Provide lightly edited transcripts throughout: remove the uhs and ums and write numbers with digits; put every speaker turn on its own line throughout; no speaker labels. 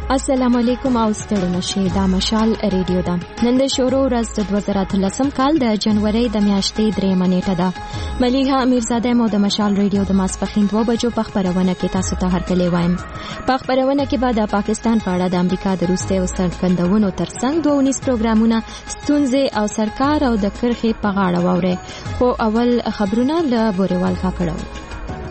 السلام علیکم او ستړي نشئ دا مشال ریډیو ده. نن د شروع ورځ د 2013 کال د جنوري د میاشتې 3 نیټه ده. ملیحه امیرزاده مو د مشال ریډیو د ماسپښین 2 بجو په خبرونه کې تاسو ته هرکلی وایم. په خبرونه کې به د پاکستان په اړه د امریکا د روسي او څرګندونو ترڅنګ 2 پروګرامونه ستونزې او سرکار او د کرخې په غاړه واوري. خو اول خبرونه له بوريوال کاکړو.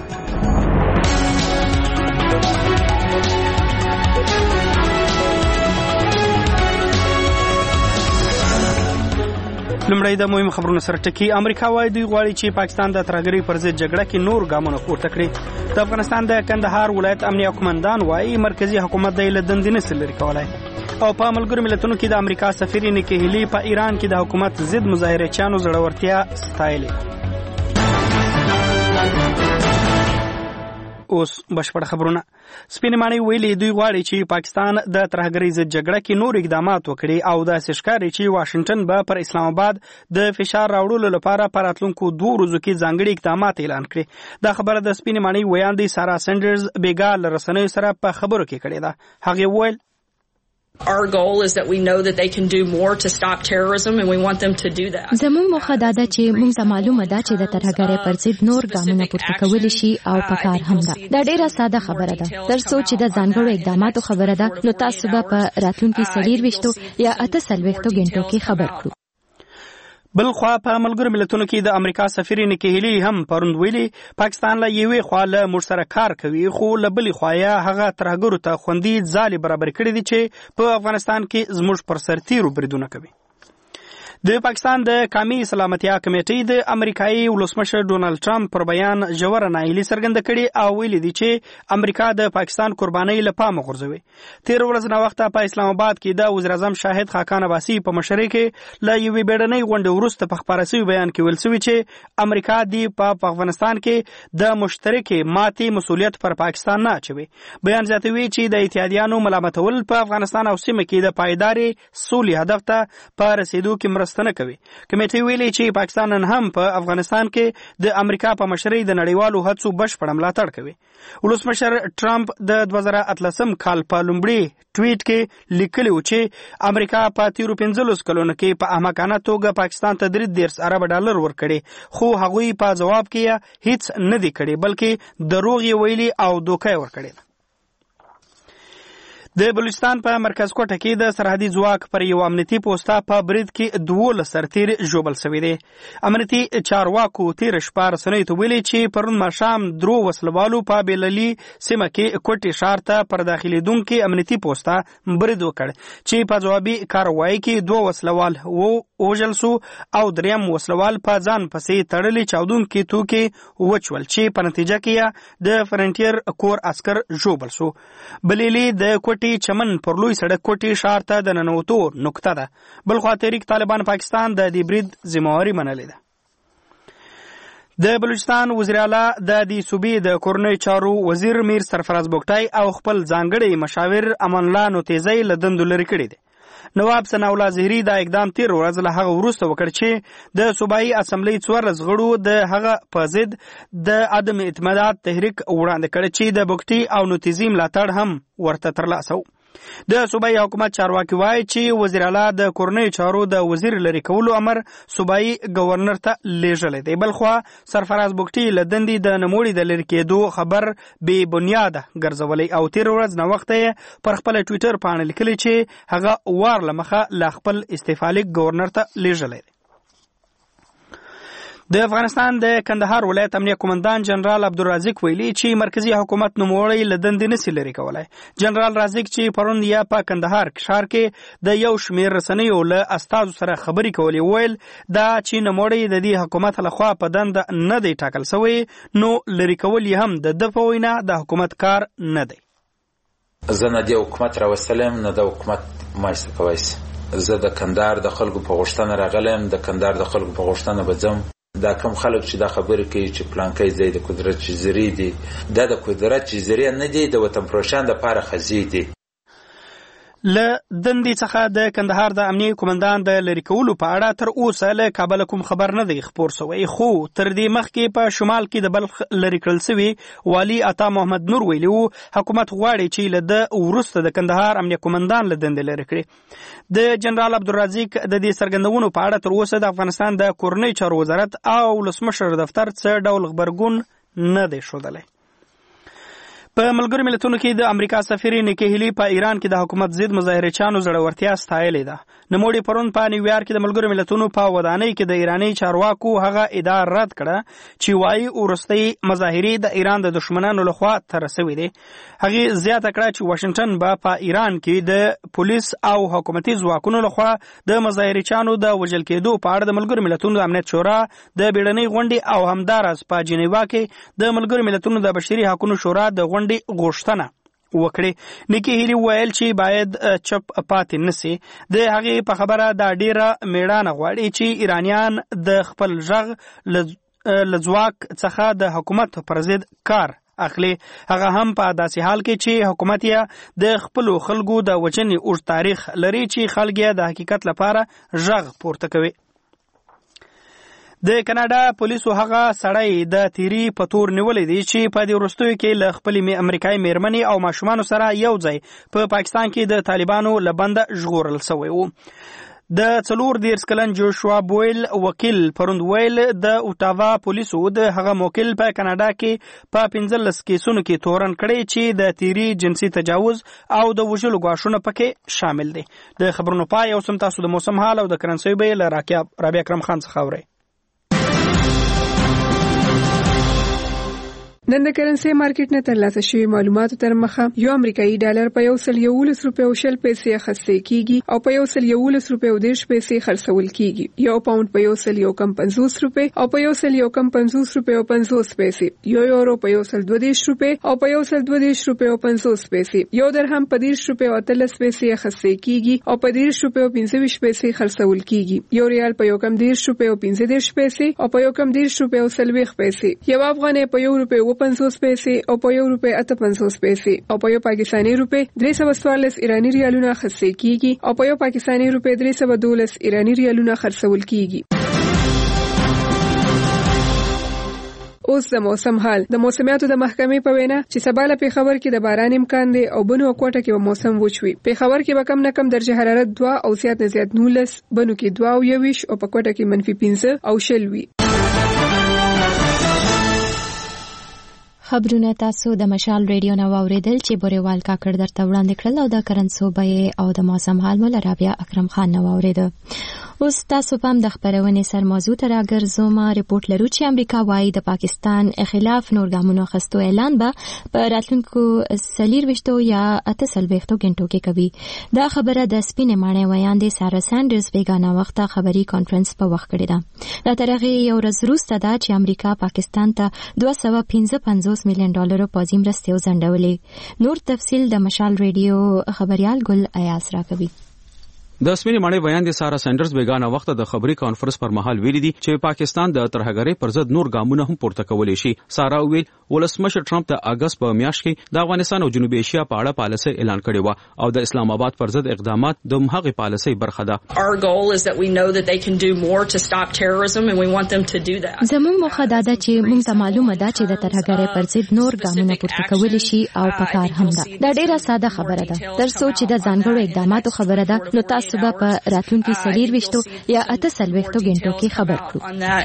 لمړی د مهم خبرونو سره ټکی. امریکا وايي دوی غواړي چې پاکستان د ترهګرۍ پر ضد جګړه کې نور ګامونه پورته کړي. د افغانستان د کندهار ولایت امنیه قومندان وايي مرکزی حکومت د له دندې نه لري کولای. او په ملګرو ملتونو کې د امریکا سفیر نیکی هیلی په ایران کې د حکومت ضد مظاهرهچیانو زړورتیا ستایلې. اوس بشپړ خبرونه. سپینمانی ویلي دوی غواړي چې پاکستان د ترهګرۍ ضد جګړه کې نور اقدامات وکړي او د سشکاري چې واشنگټن به پر اسلام آباد د فشار راوړلو لپاره پر راتلونکو 2 ورځو کې ځانګړي اقدامات اعلان کړي. دا خبره د سپینمانی ویاندې سارا سندرز بیګا لرسنوي سره په خبرو کې کړې ده. هغه ویل
Our goal is that we know that they can do more to stop terrorism and we want them to do that.
زموږ موخه دا ده چې موږ ته معلومه ده چې د ترهګرۍ پر ضد نور ګامونه پورته کول شي او په کار هم ده. دا ډیره ساده خبره ده. تر څو چې د ځانګړو اقداماتو خبره ده نو تاسو به په راتلونکي 24 یا 48 غنټو کې خبر کړو.
بل خوا په ملګرو ملتونو کې د امریکا سفیر نیکی هیلی هم پروند ویلي پاکستان له یوې خوا له موږ سره کار کوي خو له بلې خوا هغه ترهګرو ته خوندي ځالې برابر کړي دي چې په افغانستان کې زموږ پر سرتیرو بریدونه کوي. د پاکستان د قومي سلامتیا کمیټې د امریکایي ولسمشر ډونالد ټرمپ پر بیان ژوره ناهیلي څرګنده کړې او ویلي دي چې امریکا د پاکستان قربانۍ له پامه غورځوي. تیر ورځ نه وخته په اسلام آباد کې د وزیر اعظم شاهد خاقان عباسي په مشرۍ کې له یوې بیړنۍ غونډې وروسته په خپاره شوي بیان کې ویل شوي چې امریکا دی په افغانستان کې د مشترکې ماتې مسؤلیت پر پاکستان نه اچوي. بیان زیاتوي چې د اتحادیانو ملامتول په افغانستان او سیمه کې د پایدارې سولې هدف ته په رسیدو کې مرسته نه کوي. کمیټې ویلي چې پاکستان نن هم په افغانستان کې د امریکا په مشرۍ د نړیوالو هڅو بشپړ ملاتړ کوي. ولسمشر ټرمپ د 2018 کال په لومړي ټویټ کې لیکلی و چې امریکا په تیرو 15 کلونو کې په احمقانه توګه پاکستان ته $30 ورکړي خو هغوی په جواب کې هیڅ نه دی کړی بلکې دروغ یې ویلي او دوکه ورکړي. د بلوچستان په مرکز کوټه کې د سرحدي ځواک پر یو امنیتي پوسټه په برید کې 12 سرتیر ژوبل شوي دي. امنیتي چارواکو تیر شپه رسنیو ته ویلي چې پرون ماښام 3 وسلوالو په بیللي سیمه کې کوټې ښار ته پر داخلېدونکي امنیتي پوسټه برید وکړ چې په ځوابي کاروایي کې 2 وسلوال ووژل شو او 3 وسلوال په ځان پسې تړلي چاودونکي توکي وچول چې په نتیجه کې د فرنټیر کور عسکر ژوبل شو. بلیلي د کوټې چمن پر لوی سړک کوټې ښار ته د ننوتو نقطه ده. بل خوا تحریک طالبان پاکستان د دې برید ذمہواري منلې ده. د بلوچستان وزیر اعلی د دې صوبې د کورنۍ چارو وزیر میر سرفراز بوکټای او خپل ځانګړي مشاور امان الله نوتیزی له دندو لرې کړي دي. نواب ثناء الله زهري دا اقدام تیر ورځ له هغه وروسته وکړ چې د صوبایي اسمبلی 14 غړو د هغه په ضد د عدم اعتماد تحریک وړاندې کړ چې د بوکټي او نوتیزي ملاتړ هم ورته ترلاسه و. د صوبایي حکومت چارواکي وایي چې وزیر اعلی د کورنۍ چارو د وزیر لري کولو امر صوبایي گورنر ته لیږلی دی. بل خوا سرفراز بوکټي له دندې د نوموړي د لرې کېدو خبر بې بنیاده ګرځولی او تیر ورځ نه وخته یې پر خپل ټویټر پاڼه لیکلي چې هغه وار له مخه له خپل استعفا لیک گورنر ته لیږلی دی. د افغانستان د کندهار ولایت امنیه قومندان جنرال عبدالرازق ویلي چې مرکزی حکومت نوموړی له دندې نشي لرې کولی. جنرال رازق چې پرون یا په کندهار ښار کې د یو شمېر رسنیو له استازو سره خبرې کولې ویل دا چې نوموړی د دې حکومت لخوا په دنده نه دی ټاکل شوی نو لرې کول یې هم د ده په وینا د حکومت کار نه دی.
زه نه د حکومت راوستلم نه د حکومت مایسته کوی شي. زه د کندهار د خلکو په غوښتنه راغلم. د کندهار د خلکو په غوښتنه به ځم. دا کوم خلک چې دا خبرې کوي چې پلانکی ځای د قدرت جزیرې دي دا د قدرت جزیرې نه دي د وطن پروشان دپاره خزې دي.
له دندې څخه د کندهار د امنیه قومندان د لرې کولو په اړه تر اوسه له کابل کوم خبر نه دی خپور شوی، خو تر دې مخکې په شمال کې د بلخ لرې کړل شوي والي عطا محمد نور ویلي وو حکومت غواړي چې له ده وروسته د کندهار امنیه قومندان له دندې لرې کړي. د جنرال عبدالرزاق د دې څرګندونو په اړه تر اوسه د افغانستان د کورنۍ چارو وزارت او ولسمشر دفتر څه ډول غبرګون نه دی ښودلی. په ملګرو ملتونو کې د امریکا سفیر نیکی هیلی په ایران کې د حکومت ضد مظاهرچیانو زړورتیا ستایلې ده. نوموړي پرون په نیویارک کې د ملګرو ملتونو په ودانۍ کې د ایراني چارواکو هغه ادعا رد کړه چې وايي وروستۍ مظاهرې د ایران د دشمنانو لخوا تر سوي دي. هغه زیاته کړه چې واشنگټن به په ایران کې د پولیس او حکومتي ځواکونو لخوا د مظاهرچیانو د وژل کېدو په اړه د ملګرو ملتونو د امنیت شورا د بیړنۍ غونډې او همداراز په جنیوا کې د ملګرو ملتونو د بشري حقوقو شورا د غونډې غوښتنه وکړي. نیکی هیلی ویل چې باید چپ پاتې نسی. د هغې په خبره دا ډیره میړانه غواړي چې ایرانیان د خپل غږ له ځواک څخه د حکومت پر ضد کار اخلي، هغه هم په داسې حال کې چې حکومت یې د خپلو خلکو د وژنې اوږد تاریخ لري چې خلک یې د حقیقت لپاره غږ پورته کوي. د کاناډا پولیسو هغه سړی د تیری په تور نیولې دی چې په دې وروستیو کې له خپلې امریکایي میرمنې او ماشومانو سره یو ځای په پاکستان کې د طالبانو له بنده ژغورل شوی و. د 34 کلن جوشوا بویل وکیل پروند ویل د اوټاوا پولیسو د هغه موکل په کاناډا کې په 15 کیسونو کې تورن کړي چې د تیری جنسي تجاوز او د وژلو غواښونه پکې شامل دي. د خبرونو پای او سم تاسو د موسم حال او د کرنسي بیل رابعه اکرم خان څخه اورئ.
نن د کرنسي مارکیټ نه ترلاسه شوی معلوماتو تر مخه یو امریکایي ډالر په 111 روپیو شل پیسې خرڅول کیږي او په 111 روپیو 10 پیسې خرڅول کیږي. یو پاوند په 150 روپی او په 150 روپیو 50 پیسې، یو یورو په 120 روپی او په 120 روپیو 50 پیسې، یو درهم په 10 روپیو 13 پیسې خرڅول کیږي او په 10 روپیو 25 پیسې خرڅول کیږي. یو ریال په 1.10 روپیو 15 پیسې او په 1.10 روپیو 30 پیسې، یو افغانۍ په 1 روپیو 50 پیسې او په 1 روپۍ 58 پیسې او په یو پاکستاني روپۍ 314 ایرانی ریالونه خرڅول کیږي او په یو پاکستاني روپۍ 312 ایرانی ریالونه خرڅول کیږي. اوس د موسم حال. د موسمیاتو د محکمې په وینا چې سبا له پیښور کې د باران امکان دی او بنو او کوټه کې به موسم وچوي. پیښور کې به کم نه کم درجه حرارت 2 او زیات نه زیات 19، بنو کې 2 او 21 او په کوټه کې -15 او 0 وي.
خبرونه تاسو د مشال ریډیو نه واوریدل چې بوريوال کاکړ درته وړاندې کړل او د کرنسوبې او د موسم حال مول رابعه اکرم خان نه واوریده. اوس تاسو په د خبرونه سر موضوع ته راګرځوم. ریپورت لرو چې امریکا وايي د پاکستان خلاف نور ګامونه خستو اعلان به په راتلونکو 24 یا 48 غنټو کې کوي. دا خبره د سپینې ماڼۍ ویاندې سارا سانډرز بیگانه وخته خبري کانفرنس په وخت کړی ده. دا ترغه یو ورځ وروسته ده چې امریکا پاکستان ته 255 مليون ډالر پوځي مرستې وزندولې. نور تفصیل د مشال ریډیو خبريال ګل ایاس راکوي.
د سپینې ماڼۍ بیان د سارا سانډرز بیگانه وخت د خبري کانفرنس پر مهال ویلي دي چې پاکستان د ترهګرۍ پر ضد نور ګامونه هم پورته کولی شي. سارا ویل ولسمشر ټرمپ د اگست په میاشت کې د افغانستان او جنوبي ایشیا په اړه پالیسي اعلان کړی و او د اسلام آباد پر ضد اقدامات د هغه پالیسي برخه ده.
Our goal is that we know that they can do more to stop terrorism and we want them to do that.
زموږ موخه دا ده چې موږ ته معلومه ده چې د ترهګرۍ پر ضد نور ګامونه پورته کولی شي او په کار هم ده. دا ډیره ساده خبره ده. تر څو چې د ځانګړو اقداماتو خبره ده نو تاسو به په راتلونکي 24 یا 48 غنټو کې خبر کړو.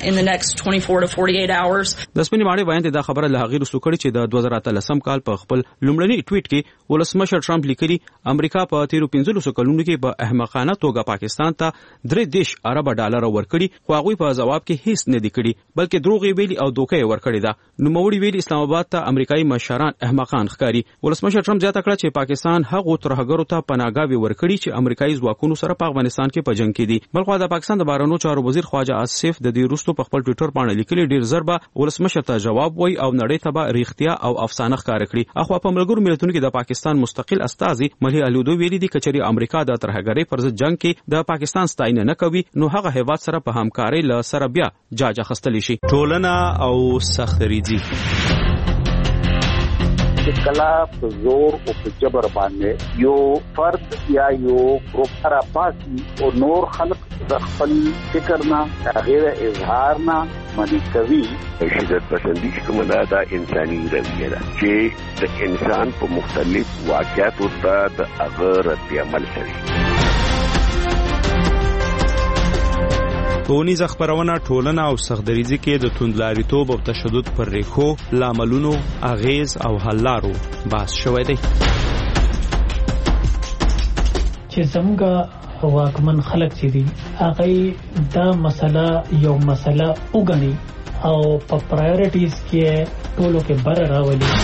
د سپینې ماڼۍ بیان دا خبره له هغې وروسته کړې چې د 2013 کال په خپل لومړني ټویټ کې ولسمشر ټرمپ لیکلي امریکا په تیرو 15 کلونو کې په احمقانه توګه پاکستان ته 3 ارب ډالر ورکړي خو هغه په جواب کې هیڅ نه دی کړی بلکې دروغ ویلي او دوکه ورکړی دا. نو موري ویلي اسلام آباد ته امریکایي مشران احمقان ښکاري. ولسمشر ټرمپ زیاته کړه چې پاکستان هغه ترهګرو ته پناهګاوي ورکړي چې امریکایي ځواکونو سره په افغانستان کې په جنگ کې دي. بلخو د پاکستان د بهرنیو چارو وزیر خواجه آصف د دې وروسته په خپل ټویټر باندې لیکلي ډیر ضربه ولسمشر ته جواب وای او نړۍ ته به ریښتیا او افسانه ښکار کړي. اخو په ملګرو ملتونو کې د پاکستان مستقل استازي ملي الودو ویلي دي کچري امریکا د ترهګرۍ پر ضد جنگ کې د پاکستان ستاینه نه کوي نو هغه هیواد سره په همکارۍ له سره بیا جاج اخستلی شي.
ټولنه او سختریزي چې کلا په زور او په جبر باندې یو فرد یا یو ګروپ را پاسي او نور خلق د خپل فکر نه غیر اظهار نه معنی کوي.
شدت پسندی کومه دا انساني رویه ده چې د انسان په مختلف واقعاتو ته د هغه رد عمل کوي.
ټولنیز خبرونه ټولنه او سختدریزي کې د توندلاریتوب او تشدد پر ریښو لاملونو اغیز او حل لارو بحث شوی دی.
چې څنګه واکمن خلک چې دي هغه دا مسله یو مسله وګڼي او په پرایورټیز کې ټولو کې بر راولي.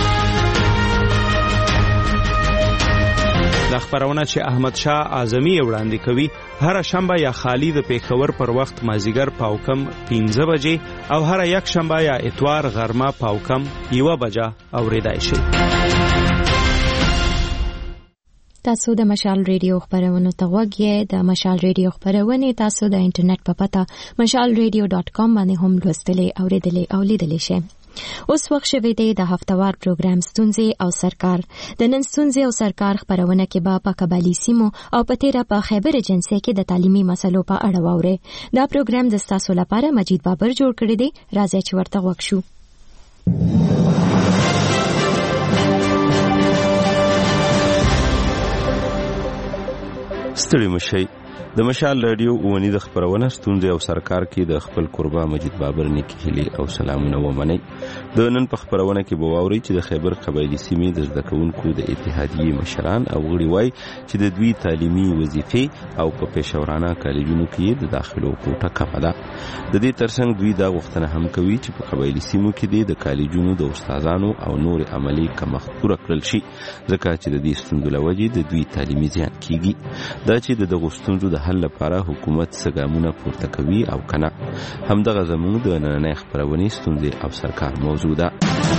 د خبرونه چې احمد شاه اعظمي وړاندې کوي هر شنبه یا خالی د پیښور پر وخت مازیګر پاوکم 15 بجې او هر یک شنبه یا اتوار غرمه پاوکم 1 بجه اوریدای شي.
تاسو د مشال ریډیو خبرونه ته وګورئ. د مشال ریډیو خبرونه تاسو د انټرنیټ په پته mashalradio.com باندې هم لوستلې اوریدلې او لیدلې شئ. اوس وخت شوی دی د هفتوار پروګرام ستونزې او سرکار. د نن ستونزې او سرکار خبرونه کې به په قبایلی سیمو او په تیره په خیبر ایجنسی کې د تعلیمي مسلو په اړه واوري. دا پروګرام د تاسو لپاره مجید بابر جوړ کړی دی. راځي چې ورته وښیو.
ستړي مشي د مشال رادیو اونی د خبرونه ستونزې او سرکار کې د خپل قربا مجید بابر نیکی هلي او سلامونه ومني. د نن په خبرونه کې به واوري چې د خیبر قبایلی سیمې د زده کوونکو د اتحادیې مشران او غړي وای چې د دوی تعلیمي وظیفې او په پېښورانه کالجونو کې د داخلو کوټه کمه ده. د دې ترڅنګ دوی دا غوښتنه هم کوي چې په قبایلی سیمو کې د کالجونو د استادانو او نور عملی کمښت پوره کړل شي ځکه چې د دې ستونزو لوجې د دوی تعلیمي زیان کیږي. دا چې د دغو ستونزو د حل لپاره حکومت څنګه پورته کوي او کنه همدغه زموږ د نننۍ خبرونې ستونزې او سرکار موضوع ده.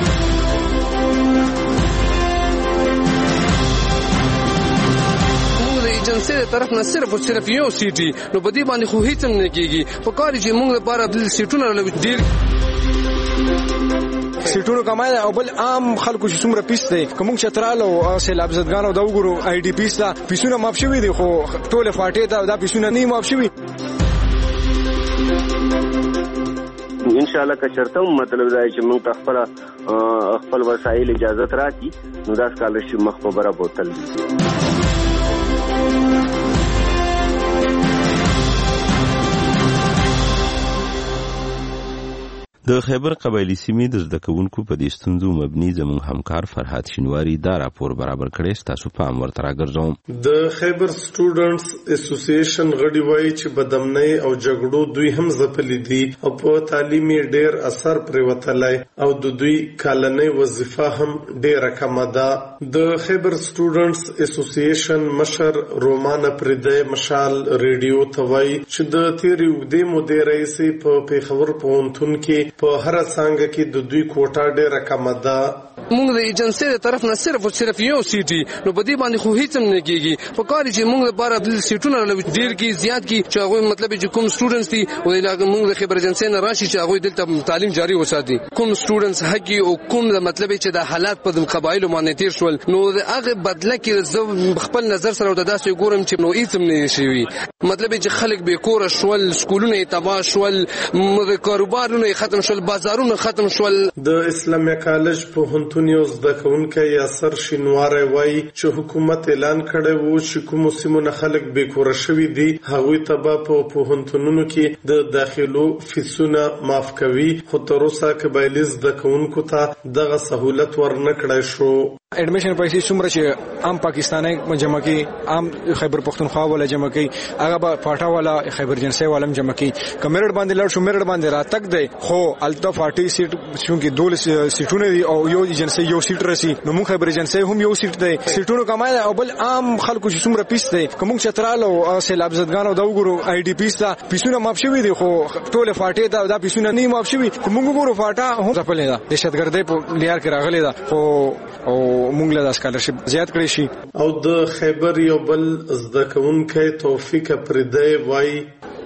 ایجنسی د طرف نه صرف یو سیټي نو په دې باندې خو هیڅ نه کیږي. په کار چې موږ لپاره د سیټونو ډیر
سیټونو کمای او بل عام خلکو چې څومره پیس دی کوم چې ترالو او سیلاب زدګانو دا وګورو آی ډی پیس دا پیسونه ماف شوی دي خو ټول فاټې دا پیسونه نه ماف شوی.
ان شاء الله که چرته مطلب دا چې موږ خپل وسایل اجازه راکړي نو دا سکالرشپ مخ په برابر بوتل.
د خیبر قبایلی سیمې د زده کوونکو په دې ستونزو مبني زموږ همکار فرحات شینواری دا راپور برابر کړی. تاسو پام ورته راګرځوم.
د خیبر سټوډنټس اسوسییشن غړي وایي چې بدامنۍ او جګړو دوی هم ځپلي دي او په تعلیمي ډیر اثر پرې وتلی او د دوی کالنۍ وظیفه هم ډیره کمه ده. د خیبر سټوډنټس اسوسییشن مشر رومان پردی مشال ریډیو ته وایي چې د تیرې اوږدې مودې راهیسې په پیښور پوهنتون کې په هر څنګه کې د دوی کوټه ډیره کمه ده.
موږ د ایجنسی د طرف نه صرف یو سیټي نو په دې باندې خو هیڅ نه کیږي. په کار چې موږ لپاره د سیټونو ډیر کې زیات کی چې هغه مطلب چې کوم سټوډنټس دي او موږ د خبر ایجنسی نه راشي چې هغه دلته تعلیم جاری وساتي. کوم سټوډنټس حقي او کوم مطلب چې د حالات په قبایلو باندې تیر شول نو هغه بدله کې خپل نظر سره د داسې ګورم چې نو هیڅ نه شي. مطلب چې خلک به کور شول، سکولونه تباہ شول، کاروبارونه ختم شول، بازارونه ختم شول.
د اسلامي کالج په هنتون یو زده کوونکی یاسر شینواری وایي چې حکومت اعلان کړی وو چې کوم سیمونه خلک بې کوره شوي دي هغوی ته به په پوهنتونونو کې د داخلو فیسونه معاف کوي خو تر اوسه قبایلي زده کوونکو ته دغه سهولت ورنه کړی شو.
اډمیشن پیسې څومره چې عام پاکستاني جمع کی عام خیبر پختونخوا ولا جمع کی هغه به فاټا ولا خیبر جنسي ولم جمع کی کمیرډ باندې لړ شو میرډ باندې را تک دی خو الټا 40 سیټ چونکی دول سیټونه دي او یو جنسي یو سیټ رسی نو موږ خیبر جنسي هم یو سیټ دی سیټونو کمای او بل عام خلکو چې څومره پیس دی کوم چې ترالو او سیلاب زدګانو دا وګورو آی ډی پیس دا پیسونه ماف شوی دي خو ټول فاټې دا پیسونه نه ماف شوی کوم وګورو فاټا هم ځپلې ده دهشتګردۍ په لیار کې راغلي ده خو او موږ له سکالرشپ زیات کړی شي.
او د خیبر یو بل زده کوونکی توفیق پردی وایي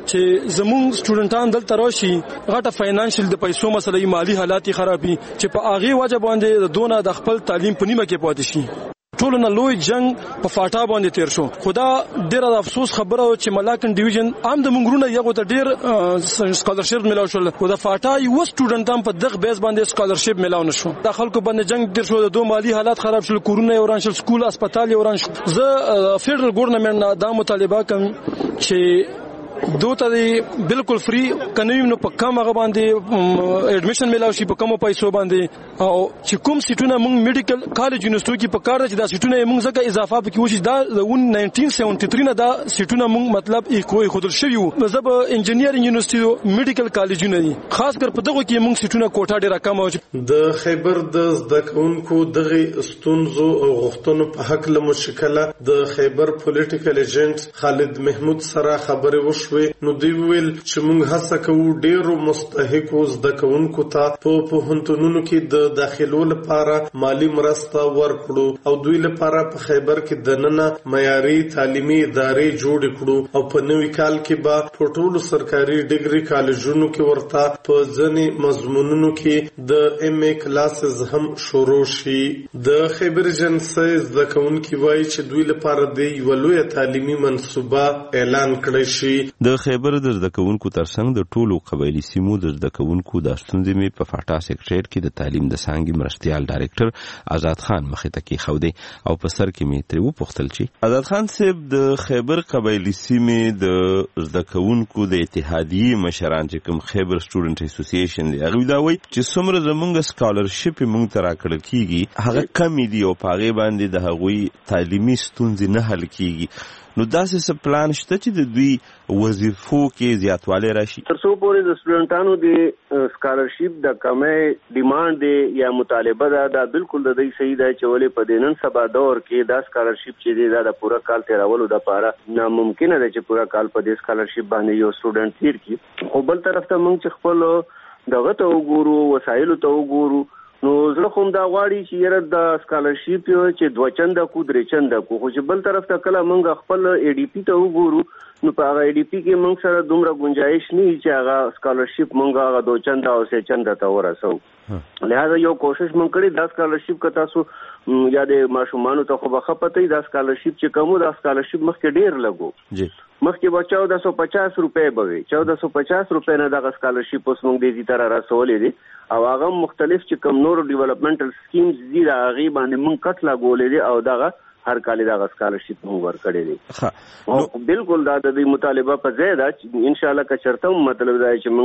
چې زموږ سټوډنټان دلته راشي غټه فاینانشل د پیسو مسله مالی حالات خرابي چې په هغه وجه باندې دونه د خپل تعلیم په نیمه کې پاتې شي. ټول نه لوی جنگ په فاټا باندې تیر شو. خدا ډیره د افسوس خبره چې ملاکن ډیویژن عام د منګرونه یو ته ډیر سکالرشپ ملاو شول. خدا فاټا یو سټوډنټان په دغه بیس باندې سکالرشپ ملاو نشو. د خلکو باندې جنگ ډیر شو. د دوه مالی حالات خراب شول. کورونه وران شول. سکول هسپتال وران شول. زه فدرال ګورنمنت دا مطالبه کوم چې دوته دی بالکل فری کنویم نو په کم هغه باندې اډمیشن ملاو شي په کمو پیسو باندې او چې کوم سیټونه موږ میډیکل کالج یونیورسيټي کې په کار دي چې دا سیټونه موږ زکه اضافه پکې وشي. دا د 1973 نه دا سیټونه موږ مطلب کوی خودل شوی وو. زب انجینیرینګ یونیورسيټي میډیکل کالجونه دي خاص کر په دغه کې موږ سیټونه کوټه ډیره کم او
د خیبر د زدکونکو دغه ستونزو او غوښتنو په حق له مشکله د خیبر پولیټیکل ایجنټ خالد محمود سره خبرې وشوي. نو دوی ویل چې موږ هڅه کوو ډیرو مستحقو زدکونکو ته په پوهنتونونو کې د داخلو لپاره مالی مرسته ورکړو او دوی لپاره په خیبر کې دننه معیاري تعلیمي ادارې جوړ کړو او په نوي کال کې به په ټولو سرکاري ډیګري کالجونو کې ورته په ځینې مضمونونو کې د ایم ای کلاسز هم شروع شي. د خیبر ایجنسي زدکونکو وایي چې دوی لپاره د یو لوی تعلیمي منصوبه اعلان کړی شي.
د خیبر د زدکونکو ترڅنګ د ټولو قبایلی سیمو د زدکونکو د ستونزې می په فاټا سیکریټریټ کې د تعلیم د څانګې مرستيال ډایریکټر آزاد خان مخې ته کې خوده او په سر کې می تر و پختل چې آزاد خان صاحب د خیبر قبایلی سیمې د زدکونکو د اتحادیه مشران چې کوم خیبر سټوډنټ اسوسییشن دی هغه دا وایي چې څومره زمونږ سکالرشپ مونږ ترا کړل کیږي هغه کم دی او پاغه باندې د هغوی تعلیمي ستونزې نه حل کیږي. نو داسې څه پلان شته چې د دوی وظیفو کې زیاتوالی راشي؟
تر څو پورې د سټوډنټانو د سکالرشپ د کمې ډیمانډ دی یا مطالبه دا بالکل د دې صحیح دی چې ولې په دینن سبا دور کې دا سکالرشپ چې دی دا پورا کال تیرولو د لپاره ناممکن دی چې پورا کال په دې سکالرشپ باندې یو سټوډنټ تیر کړي. او بل طرف ته موږ چې خپل دغه ته وګورو وسایلو ته وګورو نو زه کوم دا غواړي چې یره د سکالرشپ چې دوه چنده کو درې چنده کو خو چې بل طرف ته کله موږ خپل ای ډی پی ته وګورو نو په هغه ای ډی پی کې موږ سره دومره گنجائش نه چې هغه سکالرشپ موږ هغه دوه چنده او سه چنده ته ورسو. لہذا یو کوشش موږ کړی دا سکالرشپ که تاسو یا د ماشومانو ته خو بخښه پته دا سکالرشپ چې کومو دا سکالرشپ مخکې ډیر لګو مخکې به 1450 روپۍ به وي 1450 روپۍ نه دغه سکالرشپ اوس موږ دې تر رسولې دي او هغه مختلف چې کوم نور ډیولپمنټل سکیمز دي هغه باندې موږ کټ لګولې دي او دغه هر کال دغه سکالرشپ موږ ورکړې دي. او بالکل دا د مطالبه په ځای ده چې ان شاء الله که چرته مطلب دا چې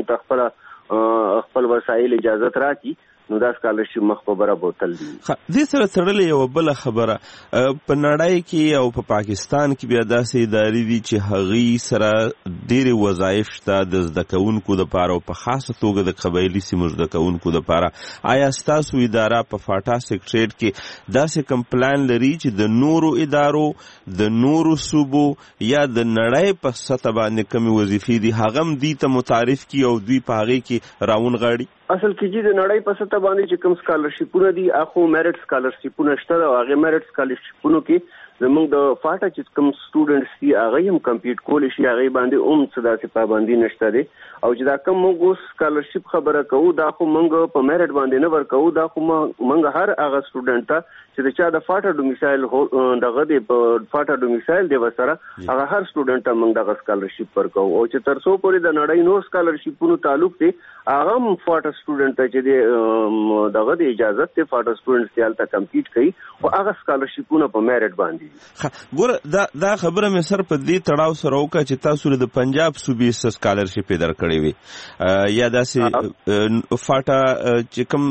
موږ خپل وسایل اجازه راکړي نو دا سکالرشپ مخ په برابر بوتل دي.
دې سره تړلې یو بل خبره په نړۍ کې او په پاکستان کې بیا داسې ادارې دي چې هغې سره ډېرې وظایف شته د زدکونکو دپاره او په خاصه توګه د قبایلي سیمو زدکونکو دپاره. آیا ستاسو اداره په فاټا سیکریټریټ کې داسې کوم پلان لري چې د نورو ادارو د نورو صوبو یا د نړۍ په سطح باندې کومې وظیفې دي هغه هم دوی ته متعارف کړي او دوی په هغې کې راونغاړي؟
اصل کې چې د نړۍ په سطح باندې چې کوم سکالرشپونه دي اخو میرټ سکالرشپونه شته او هغه میرټ سکالرشپونو کې زموږ د فاټا چې کوم سټوډنټس دي هغه هم کمپیټ کولی شي هغه باندې څه داسې پابندي نشته دي او چې دا کوم موږ سکالرشپ خبره کوو دا خو موږ په میرټ باندې نه ورکوو دا خو موږ هر هغه سټوډنټ ته چې د چا د فاټا ډومیسایل دغه د فاټا ډومیسایل دی وسره هغه هر سټوډنټ ته موږ دغه سکالرشپ ورکوو او چې تر څو پورې د نړۍ نور سکالرشپونو تعلق دی هغه هم فاټا سټوډنټ ته چې دغه د اجازه ته فاټا سټوډنټس ته الته کمپیټ کوي او هغه سکالرشپونه په میرټ باندې
ګوره دا خبره مې سر په دې تړاو سره وکړه چې تاسو د پنجاب صوبې سکالرشپ درکړې وي یا داسې فاټا چې کوم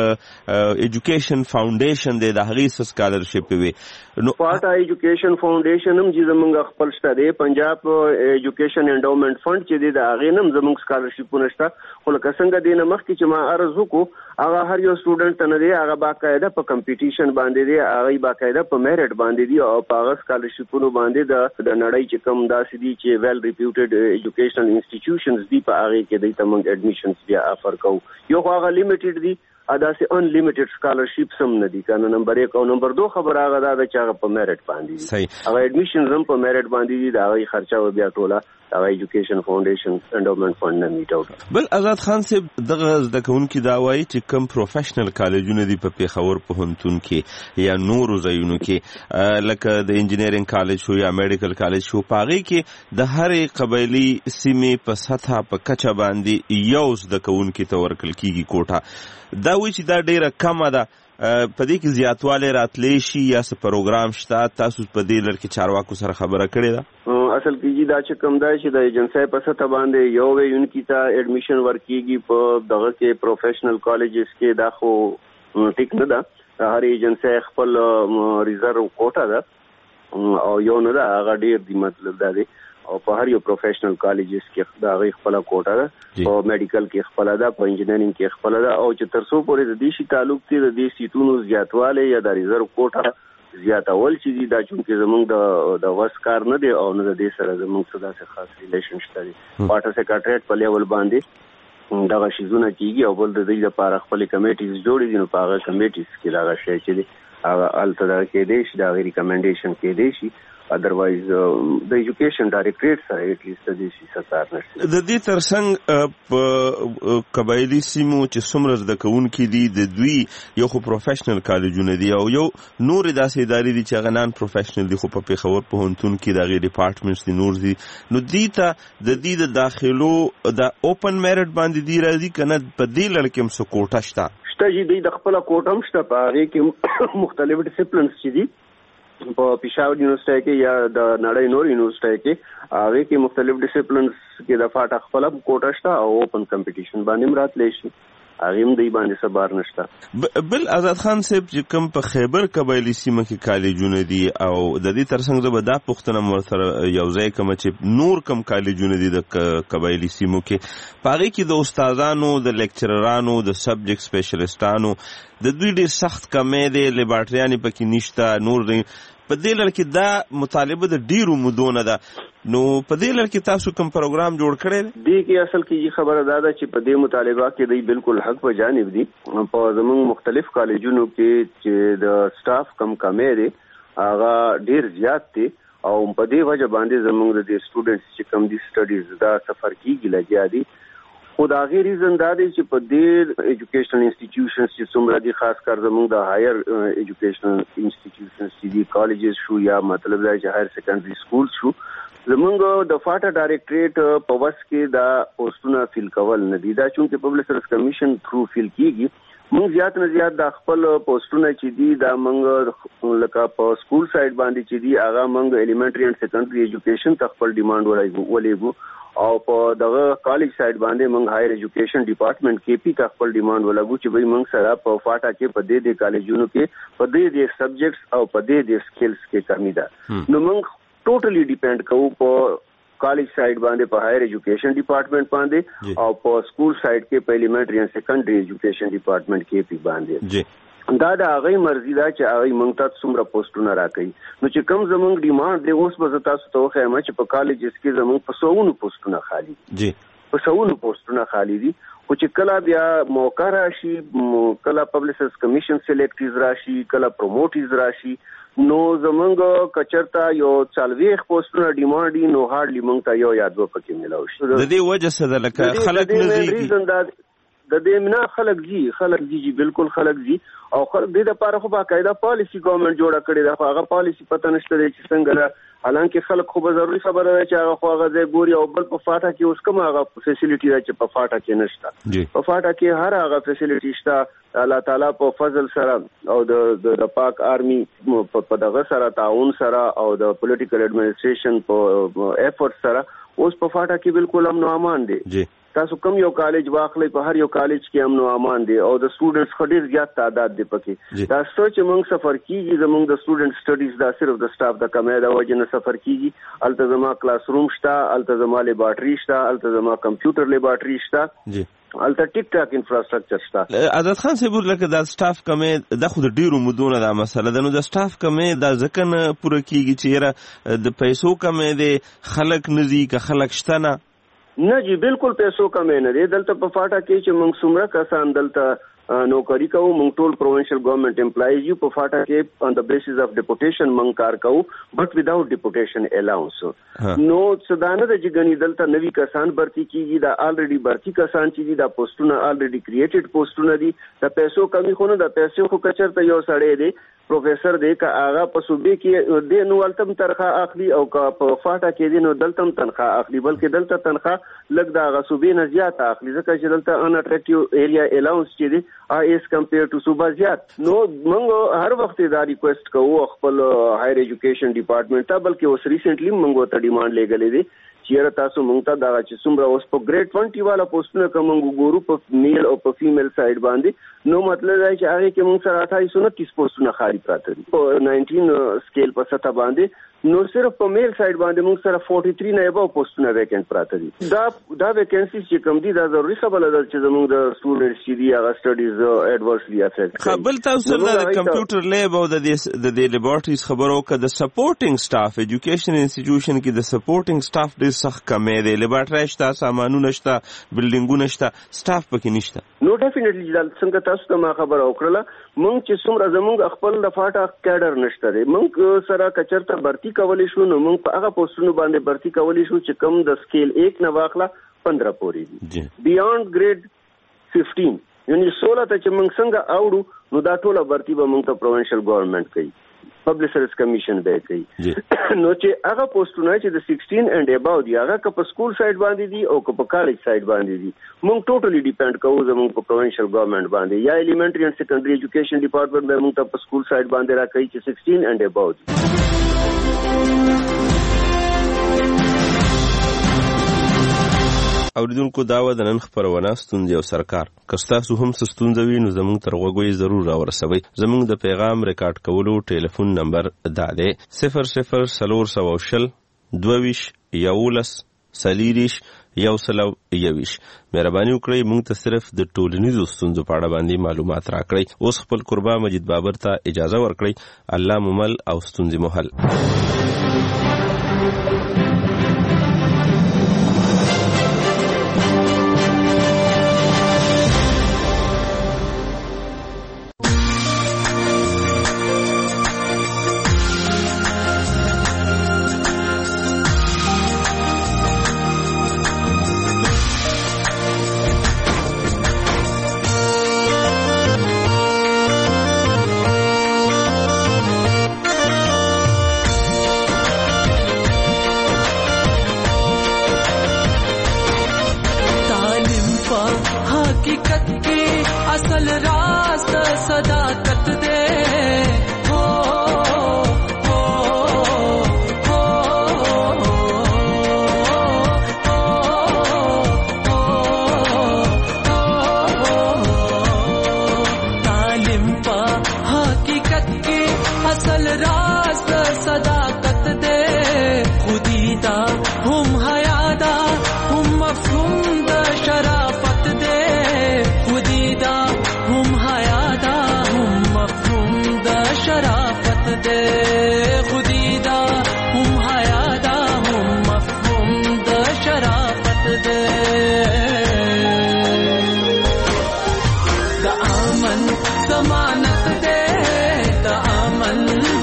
ایجوکیشن فاونډیشن دی د هغې سکالرشپ وي
نو فاټا ایجوکیشن فاونډیشن هم چې زموږ خپل شته دی پنجاب ایجوکیشن انډاومنټ فند چې دی د هغې نه هم زموږ سکالرشپونه شته خو لکه څنګه دی نه مخکې چې ما عرض وکړو هغه هر یو سټوډنټ ته نه دی هغه باقاعده په کمپیټیشن باندې دی هغه باقاعده په میرټ باندې دی او په هغه سکالرشپونو باندې د نړۍ چې کوم داسې دي چې ویل ریپیوټډ ایجوکیشنل انسټیټیوشنز دي په هغه کې دوی ته موږ اډمیشنز بیا افر کوو یو هغه لیمیټډ دي ادا سي ان لیمیټډ سکالرشپ سم نه دي کنه. نمبر 1 او نمبر 2 خبر هغه دا چې هغه په میرټ باندې
صحیح
هغه اډمیشن زم په میرټ باندې دي دا هغه خرچه و بیا ټوله هغه ایجوکیشن فاونډیشن انډومنت فند نه میټ اوټ.
بل آزاد خان صاحب دغه زده کوونکي دا وایي چې کوم پروفیشنل کالجونه دي په پیښور پوهنتون کې یا نورو ځایونو کې لکه د انجینرینګ کالج شو یا میډیکل کالج شو په هغې کې د هرې قبایلي سیمې په سطحه په کچه باندې یو زده کوونکي ته ورکړل کېږي کوټه. دا وایي چې دا ډېره کمه ده، په دې کې زیاتوالی راتلی شي یا څه پروګرام شته؟ تاسو په دې لړ کې چارواکو سره خبره کړې ده؟
اصل کې دا چې کوم دی چې د ایجنسۍ په سطح باندې یو ویونکي ته اډمیشن ورکېږي په دغه کې پروفیشنل کالجز کې، دا خو ټیک نه ده. هر ایجنسۍ خپل ریزرو کوټه ده او یو نه ده، هغه ډېر دی مطلب دا دی. او په هر یو پروفیشنل کالجز کې دا غي خپل کوټه ده، او میډیکل کې خپل ده، په انجینرینګ کې خپل ده. او چې تر څو پورې د دې شي تعلق دی د دې سیټونو زیاتواله یا د ریزرو کوټه زیاتول چې دي دا چونکې زمونږ د وس کار نه دی او نه د دې سره زمونږ څه داسې خاص ریلیشن شته دي. واټر سیکریټریټ په لیول باندې دغه شیزونه کیږي او بل د دې لپاره خپل کمیټیز جوړې دي. نو په هغه کمیټیز کې دغه شی چې دی هغه الته کې دی چې دا ریکمنډیشن کې دی شي. otherwise the education directorate سره at least د دې ستار نشي.
د دې ترڅنګ په قبایلی سیمو چې څومره زده کوونکي دي د دوی یو خو پروفیشنل کالجونه دي او یو نور داسې ادارې دي چې هغه نان پروفیشنل دي، خو په پیښور پوهنتون کې د هغې ډپارټمنټس دي نور دي. نو دې ته د دې د داخلو د اوپن میرټ باندې دي راځي که نه په دې لړ کې هم څه کوټه شته؟
شته چې دوی د خپله کوټه هم شته. په هغې کې مختلف ډسپلنس چې دي په پېښور یونیورسټۍ کې یا د نړۍ نور یونیورسټۍ کې هغې کې مختلف ډسپلنس کې د فاټه خپله کوټه شته او اوپن کمپټیشن باندې هم راتلی شي، هغې هم دوی باندې څه بار نشته.
بل آزاد خان صاحب چې کوم په خیبر قبایلي سیمه کې کالجونه دي او د دې ترڅنګ زه به دا پوښتنه ورسره یو ځای کوم چې نور کوم کالجونه دي د قبایلي سیمو کې، په هغې کې د استادانو د لیکچررانو د سبجیکټ سپیشلیسټانو د دوی ډېر سخت کمی دی، لیبارټریانې پکې نشته نور دی. په دې لړ کې دا مطالبه د ډیرو مودو نه ده. نو په دې لړ کې تاسو کوم پروګرام جوړ کړی دی؟
دې کې اصل کې خبره دا ده چې په دې مطالبه کې دوی بالکل حق په جانب دي. په زموږ مختلف کالجونو کې چې د سټاف کمی دی هغه ډیر زیات دی او په دې وجه باندې زموږ د سټوډنټس چې کوم دي سټډیز دا سفر کېږي لګیا دي. خو د هغې ریزن دا دی چې په دې ایجوکیشنل انسټیټیوشنز چې څومره دي، خاص کر زموږ د هایر ایجوکیشنل انسټیټیوشنز چې دي کالجز شو یا مطلب دا چې هایر سیکنډري سکول شو، زموږ د فاټا ډایرکټریټ په وس کې دا پوسټونه فیل کول نه دي. دا چونکې پبلک سروس کمیشن تھرو فیل کیږي. موږ زیات نه زیات د خپل پوسټونه چې دي دا موږ لکه په سکول سایډ باندې چې دي هغه موږ ایلیمنټري اینڈ سیکنډري ایجوکیشن ته خپل ډیمانډ ولېږو او په دغه کالج سایډ باندې موږ هایر ایجوکیشن ډپارټمنټ کې پی ته خپل ډیمانډ ولګو چې وایي موږ سره په فاټا کې په دې کالجونو کې په دې سبجیکټس او په دې سکلز کې کمی ده. نو موږ ټوټلی ډیپینډ کوو په کالج سایډ باندې په هایر ایجوکیشن ډپارټمنټ باندې او په سکول سایډ کې په ایلیمنټري اینڈ سیکنډري ایجوکیشن ډپارټمنټ کې پی باندې. دا د هغې مرضي ده چې هغې موږ ته څومره پوسټونه راکوي. نو چې کوم زموږ ډیمانډ دی اوس به زه تاسو ته وښیم چې په کالجز کې زموږ په سوونو پوسټونه خالي دي، په سوونو پوسټونه خالي دي. خو چې کله بیا موقع راشي، کله پبلک سروس کمیشن سلیکټیز راشي، کله پروموټیز راشي، نو زموږ کچرته یو 40 پوسټونه ډیمانډ دي، نو هارډلی موږ ته یو یا دوه پکې میلاو شي.
د دې وجه څه ده؟ لکه خلک نه ځي
د دې نه خلک ځي بالکل خلک ځي او خلک دې لپاره خو باقاعده پالیسی ګورنمنت جوړه کړې ده، خو هغه پالیسی پته نشته دی چې څنګه. حالانکه خلک خو به ضروري خبره ده چې هغه خو هغه ځای ګوري او بل په فاټا کې اوس کوم هغه فیسیلیټي ده چې په فاټا کې نشته. په فاټا کې هر هغه فیسیلیټي شته، الله تعالی په فضل سره او د پاک آرمی په دغه سره تعاون سره او د پولیټیکل ایڈمنسټریشن په ایفورت سره اوس په فاټا کې بالکل امن او امان دی. تاسو کوم یو کالج واخلئ، په هر یو کالج کې امن او امان دی او د سټوډنټس خو ډېر زیات تعداد دی پکې. دا څه چې موږ سفر کیږي زموږ د سټوډنټ سټډیز دا صرف د سټاف د کمی د وجې نه سفر کیږي. هلته زما کلاس روم شته، هلته زما لیبارټري شته، هلته زما کمپیوټر لیبارټري شته، هلته ټیک ټاک انفراسټرکچر شته.
عادت خان صاحب لکه دا سټاف کمی دا خو د ډیرو مودونه دا مسله ده. نو د سټاف کمی دا ځکه نه پوره کیږي چې یاره د پیسو کمی دی، خلک نه ځي که خلک شته نه؟
نه جی بالکل پیسو کمی نه دی. دلته په فاټا کې چې موږ څومره کسان دلته نوکری کوو مونږ ټول پروینشل ګورنمنت امپلایز یو په فاټا کې on the basis of deputation مونږ کار کوو but without deputation allowance نو سدانه د جګنی دلته نوی کسان برتی کیږي دا already برتی کسان چې دا پوسټونه already created پوسټونه دي د پیسو کمی خونه د پیسو خو کچرته یو سړی دی پروفیسر دی که هغه په صوبې کې د نو ولتم تنخواه اخلي او که په فاټا کې دی نو دلتم تنخواه اخلي بلکې دلته تنخواه لږ د هغه صوبې نه زیاته اخلي ځکه چې دلته ان اټریکټیو ایریا الاونس چې دی ایز کمپیر ټو صوبا زیات نو موږ هر وخت دا ریکوست کوو خپل هایر ایجوکیشن ډپارټمنټ ته بلکې اوس ریسنټلی موږ ته ډیمانډ لګلې دي چیرې تاسو مونږ ته دا چې څومره اوس په ګریډ 20 والا پوسټونه کوم ګورو په میل او په فیمیل سایډ باندې نو مطلب دا چې هغه کې مونږ سره 2829 پوسټونه خالی پراته دي په 19 سکیل په سطح باندې نو صرف په میل سایډ باندې مونږ سره 43 نه ابو پوسټونه ویکینټ پراته دي دا ویکینسیز چې کم دي دا ضروري خبره ده چې زموږ د سټوډنټس چې دي هغه سټډیز ایڈورسلی افیکټ
خپل تاسو د کمپیوټر لیب او د لیبارټریز خبرو کې د سپورټینګ سټاف ایجوکیشن انسټیټیوشن کې د سپورټینګ سټاف ډېر سخت کمې دی لیبارټری شته سامانونه شته بلډینګونه شته سټاف پکې نشته
نو ډیفینیټلی دا څنګه تاسو ته ما خبره وکړه مونږ چې څومره زموږ خپل د فاټا کیډر نشته دی مونږ سره کچرته برتی کولی شو نو مونږ په هغه پوسټونو باندې برتی کولی شو چې کم د سکیل 1 نه واخله 15 پورې دي بیاند ګریډ 15 یعنی 16 ته چې مونږ څنګه اوړو نو دا ټوله برتی به مونږ ته پروینشل ګورنمنت کوي پبلک سروس کمیشن به کوي نو چې هغه پوسټونه چې د 16 اینڈ اباو دی هغه که په سکول سایډ باندې دي او که په کالج سایډ باندې دي مونږ ټوټلی ډیپند کوو زموږ په پروینشل ګورنمنت باندې یا ایلیمنټری اینڈ سیکنډري ایجوکیشن ډپارټمنټ به مونږ ته په سکول سایډ باندې راکوي چې 16 اینڈ اباو دي
اوریدونکو داوا د نن خبرونه ستونزې او سرکار که ستاسو هم څه ستونزه وي نو زموږ تر غوږو ضرور راورسوئ زموږ د پیغام ریکارډ کولو ټلیفون نمبر دا دی 0040 22 11 40 121 مهرباني وکړئ موږ ته صرف د ټولنیزو ستونزو په اړه باندې معلومات راکړئ اوس خپل قربا مجید بابر ته اجازه ورکړئ الله ممل او ستونزې محل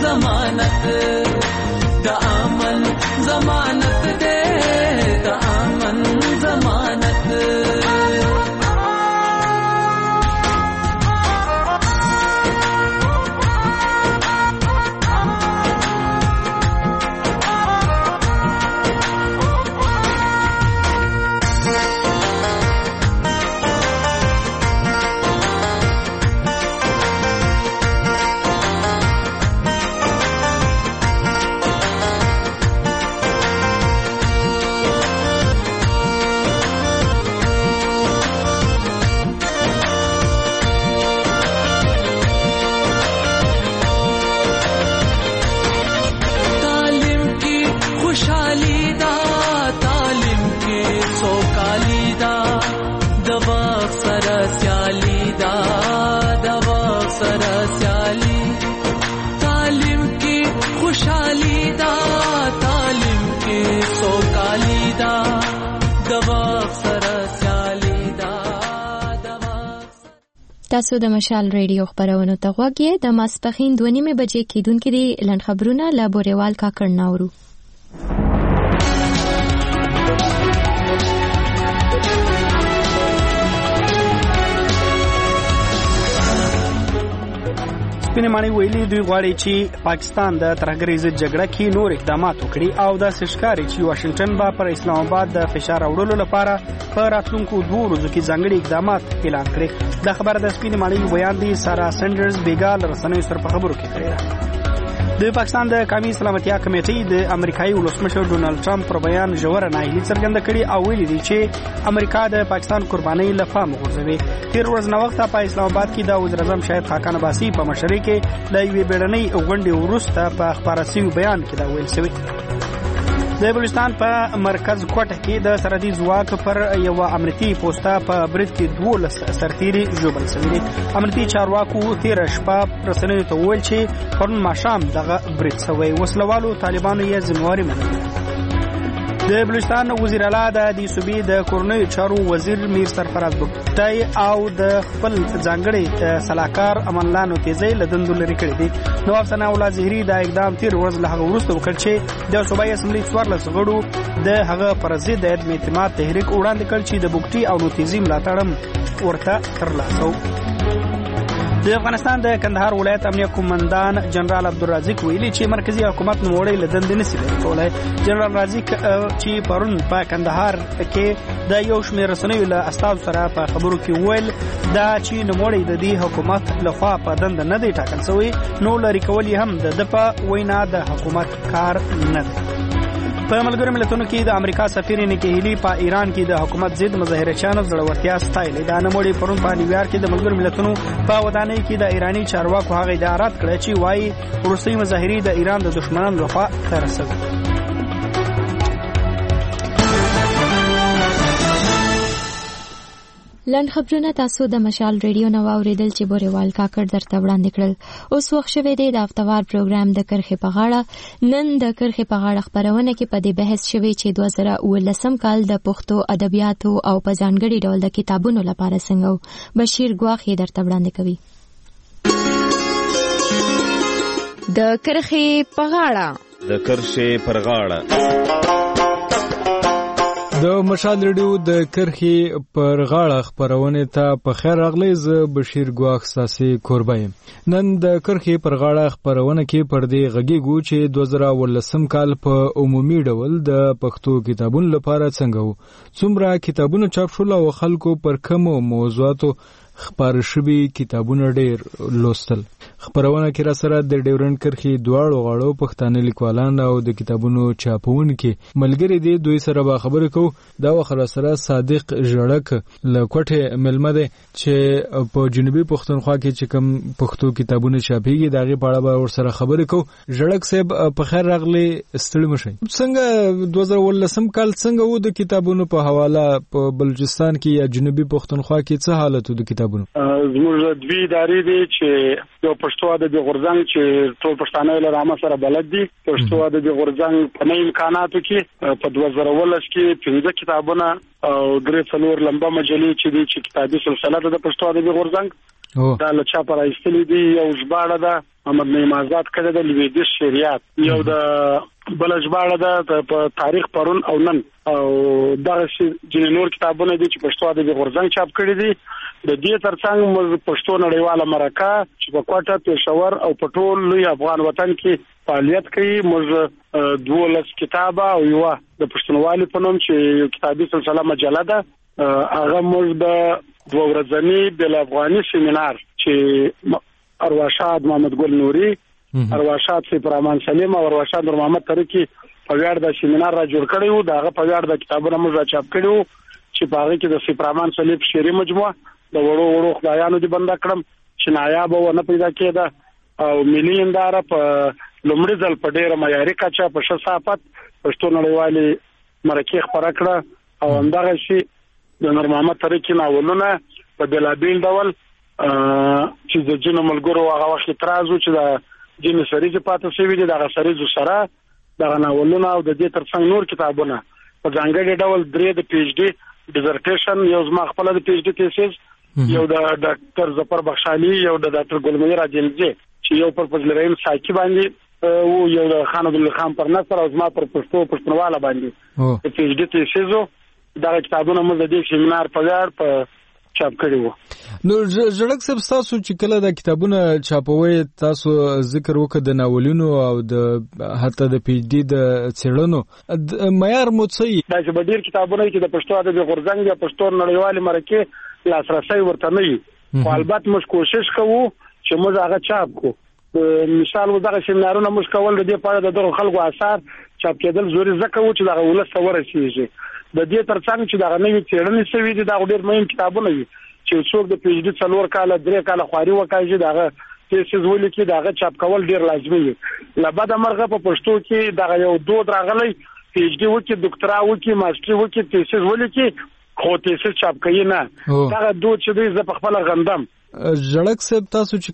ضمانت دے
تاسو د مشال ریډیو خبرونه ته غوږ یې. د ماسپښین 2:30 بجې کېدونکې دي لنډ خبرونه له بوريوال کاکړ ناورو.
سپینې ماڼۍ ویلي دوی غواړي چې پاکستان د ترهګرۍ ضد جګړه کې نور اقدامات وکړي او داسې ښکاري چې واشنگټن به پر اسلام آباد د فشار اړولو لپاره په راتلونکو 2 ورځو کې ځانګړي اقدامات اعلان کړي. دا خبره د سپینې ماڼۍ بیان دی سارا سندرز بیګا له رسنیو سره په خبرو کې کړې ده. د پاکستان د قومي سلامتیا کمیټې د امریکایي ولسمشر ډونالد ټرمپ پر بیان ژوره ناهیلي څرګنده کړې او ویلي دي چې امریکا د پاکستان قربانۍ له پامه غورځوي. تیر ورځ نه وخت په اسلام آباد کې د وزیر اعظم شاهد خاقان عباسي په مشرۍ کې د یوې بیړنۍ غونډې وروسته په خبري شوی بیان کې دا ویل شوی. د بلوچستان په مرکز کوټه کې د سرحدي ځواک پر یو امنیتي پوسټه په برید کې 12 سرتیري ژوبل شوي دي. امنیتي چارواکو تیر شپه رسنیو ته وویل چې پرون ماښام دغه برید شوی. وسلوالو طالبانو یې ذمہواري منلې. د بلوچستان وزیر اعلی د دې صوبې د کورنیو چارو وزیر میر سرفراز بګټای او د خپل ځانګړي سلاکار امان الله نوتیزی له دندو لري کړی دي. نواب ثنا الله زهري دا اقدام تیر ورځ له هغه وروسته وکړ چې د صوبایي اسمبلی 14 غړو د هغه پر ضد د عدم اعتماد تحریک وړاندې کړ چې د بګټي او نوتیزی ملاتړ ورته ترلاسه و. د افغانستان د کندهار ولایت امنیه قومندان جنرال عبدالرازق ویلي چې مرکزی حکومت نوموړی له دندې نشي لرې کولی. جنرال رازق چې پرون په کندهار کې د یو شمېر رسنیو له استازو سره په خبرو کې وویل دا چې نوموړی د دې حکومت لخوا په دنده نه دی ټاکل شوی نو لرې کول یې هم د په وینا د حکومت کار نه دی. په ملګرو ملتونو کې د امریکا سفیر نیکی هیلی په ایران کې د حکومت ضد مظاهرچیانو زړورتیا ستایلې. دا نوموړی پرون په نیویارک کې د ملګرو ملتونو په ودانۍ کې د ایرانی چارواکو هغه ادعاات کړی چې وایي وروستۍ مظاهرې د ایران د دشمنانو لخوا تر شوې.
لنډ خبرونه تاسو د مشال ریډیو نو اوریدل چې بوريوال کاکړ درته وړاندې کړل. اوس وخت شوی دی د هفتوار پروګرام د کرخې په غاړه. نن د کرخې په غاړه خبرونه کې په دې بحث شوی چې 2019 کال د پښتو ادبیاتو او په ځانګړي ډول د کتابونو لپاره څنګه بشیر ګواخ یې درته وړاندې کوي. د کرخې په غاړه
د مشال ریډیو د کرخې پر غاړه خبرونه ته په خیر راغلی. زه بشیر ګواخ ساسي کوربایم. نن د کرخې پر غاړه خبرونه کې پر دې غږیږو چې 2019 کال په عمومي ډول د پښتو کتابونو لپاره څنګه وو، څومره کتابونه چاپ شول او خلکو پر کومو موضوعاتو خبر شوي کتابونه ډېر لوستل. خبرونه کې را سره د ډیورنډ کرخې دواړو غاړو پښتانه لیکوالان او د کتابونو چاپونکي ملګری دي. دوی سره به خبرې کوو. دا وخت سره صادق جړک له کوټه ملمه ده چې په جنوبي پښتونخوا کې چې کوم پښتو کتابونه چاپيږي دغه په اړه به ور سره خبرې کوو. جړک صاحب په خیر راغلي، ستړي مشئ. څنګه 2019 کال څنګه وو د کتابونو په حواله په بلوچستان کې یا جنوبي پښتونخوا کې څه حالت وو د کتابونو؟
زموږ دوی ادارې دي چې یو پښتو ادبي غورځنګ چې ټول پښتانه له رامه سره بلد دي. پښتو ادبي غورځنګ په نوي امکاناتو کې په 2019 کې 15 کتابونه او 3 لمبه مجلې چې دي چې کتابي سلسله د پښتو ادبي غورځنګ دا له چا پر ایستلې دي. یو ژباړه ده محمد نعیم آزاد کړه د لویدیش شریعت، یو د بل ژباړه ده په تاریخ پرون او نن، او دا چې نور کتابونه دي چې پښتو ادبي غورځنګ چاپ کړي دي. د دې ترڅنګ موږ پښتو نړیواله مرکه چې په کوټه پېښور او په ټول لوی افغان وطن کې فعالیت کوي. موږ 12 کتابه او یو د پښتونوالي په نوم چې یو کتابي سلسله مجله ده. هغه موږ د 2 ورځنی د افغاني سیمینار چې ارواښاد محمد ګل نوري، ارواښاد سیف رحمان سلیم او ارواښاد نور محمد ترکی په ویاړ د سیمینار را جوړ کړی وو. داغه په ویاړ د کتابونو موږ چاپ کړو چې په هغه کې د سیف رحمان سلیم شعري مجموعه د وړو خدایانو دی بنده کړم چې نایاب و نه پیدا کېده، او ملي انداره په لومړي ځل په ډیره معیاري کچه په شصافت پښتو نړیوالې مرکه خبره کړه. او همدغه شی د نور محمد ترکی ناولونه په بلابیل ډول چې د جنو ملګرو هغه وخت اعتراض و چې د جنو سریزه پاتې شوی دي، دغه سریزو سره دغه ناولونه او د دې ترڅنګ نور کتابونه په ځانګړي ډول 3 د پی ایچ ډي ډیزرټیشن، یو زما خپل د پی ایچ ډي تیسیس یو د ډاکټر ظفر بخشالي یو د ډاکټر ګلمیر اجنجي چې یو پر فضل رحیم ساکی باندې او یو د خان عبد الله خان پر نصر او زما پر پښتونواله باندې د پی ایچ ډي تیسیزو دا کتابونه موږ د دې سیمینار په ځای په چاپ کړی وو.
نو ژړک صاحب تاسو چې کله د کتابونه چاپوي تاسو ذکر وکړ د ناولونو او د حتی د پی ایچ ډي د څېړنو معیار مو څه
دا چې ډېر کتابونه چې د پښتو ادب غورځنګ یا پښتو نړیوالې مرکه لاسرسي ورته نه وي خو البته موږ کوشش کوو چې موږ هغه چاپ کوو. مثال دغه سیمینارونه موږ کول د دې په اړه دغه خلکو آثار چاپ کېدل زوري زکه و چې دغه ولسته ورسیږي. د دې ترڅنګ چې دغه نوې څېړنې شوي دي دا ډېر مهم کتابونه دي چې څوک د پی ایچ ډي 4 کاله 3 کاله خواري وکړي دغه تیسیز ولیکي دغه چاپ کول ډېر لازمي دي. لبد مرغه په پښتو کې دغه یو دود راغلی پی ایچ ډي وکړي ډاکټرا وکړي ماستري وکړي تیسیز ولیکي خو تیسیز چاپ کوي نه دغه دود چې دوی زه په خپل غندم.
ژړک صاحب تاسو چې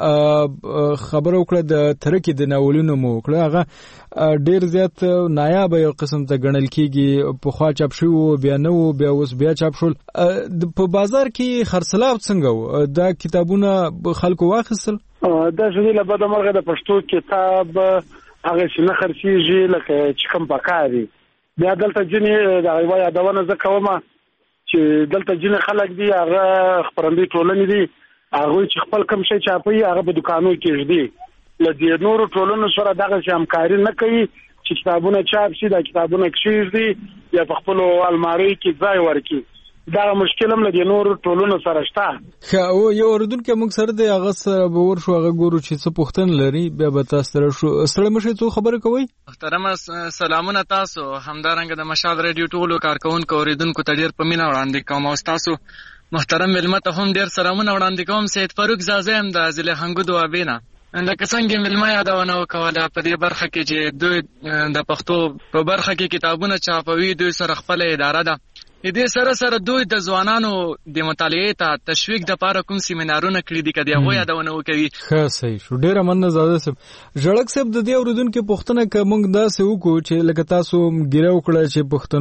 کومه خبره وکړه د ترکي د ناولونو مو وکړه هغه ډیر زیات نایاب یو قسم ته ګڼل کیږي په خوا چاپ شو بیا نو بیا اوس بیا چاپ شول په بازار کې خرڅلاو څنګه و دا کتابونه خلکو واخیستل
دا چې له بده مرغه د پښتو کتاب هغه چې نه خرڅیږي لکه چې کوم پکاري بیا دلته ځینې د غوړ یادونه زکومه چې دلته ځینې خلک دي هغه خبرندوی ټولنې دي هغه چې خپل کوم شي چاپي هغه په دکانو کې ژدي لدې نورو ټولنو سره دغه همکاري نه کوي چې کتابونه چاپ شي دا کتابونه کښېږدي یا په خپل المارۍ کې ځای ورکړي دا مشکل هم لدې نورو ټولنو سره شته.
او یو اوردونکو موږ سره د هغه سره به ورشو هغه ګورو چې څه پوښتنه لري بیا به تاسو سره شو سره مشه څو خبره کوي.
محترم سلامونه تاسو همدارنګه د مشال ریډیو ټولو کارکونکو اوریدونکو ته ډیر په مینه وړاندې کوم او تاسو محترم ملمت هم ډیر سلامونه وړاندې کوم. سید فاروق زازم د ضلع هنګو دوابینا لکه څنګه ملما یادونه وکوله په دې برخه کې چې دوی د پښتو په برخه کې کتابونه چاپوي دوی سره خپل اداره ده دې سره سره دوی د ځوانانو د مطالعې ته تشویق د پاره کوم سیمینارونه کړی دي کدی هغه یادونه وکوي.
ښه صحیح شو ډیره مننه زاده صاحب. ژړک صاحب د دې اوریدونکو پوښتنه کوم دا څه وکړو چې لکه تاسو ګیره وکړه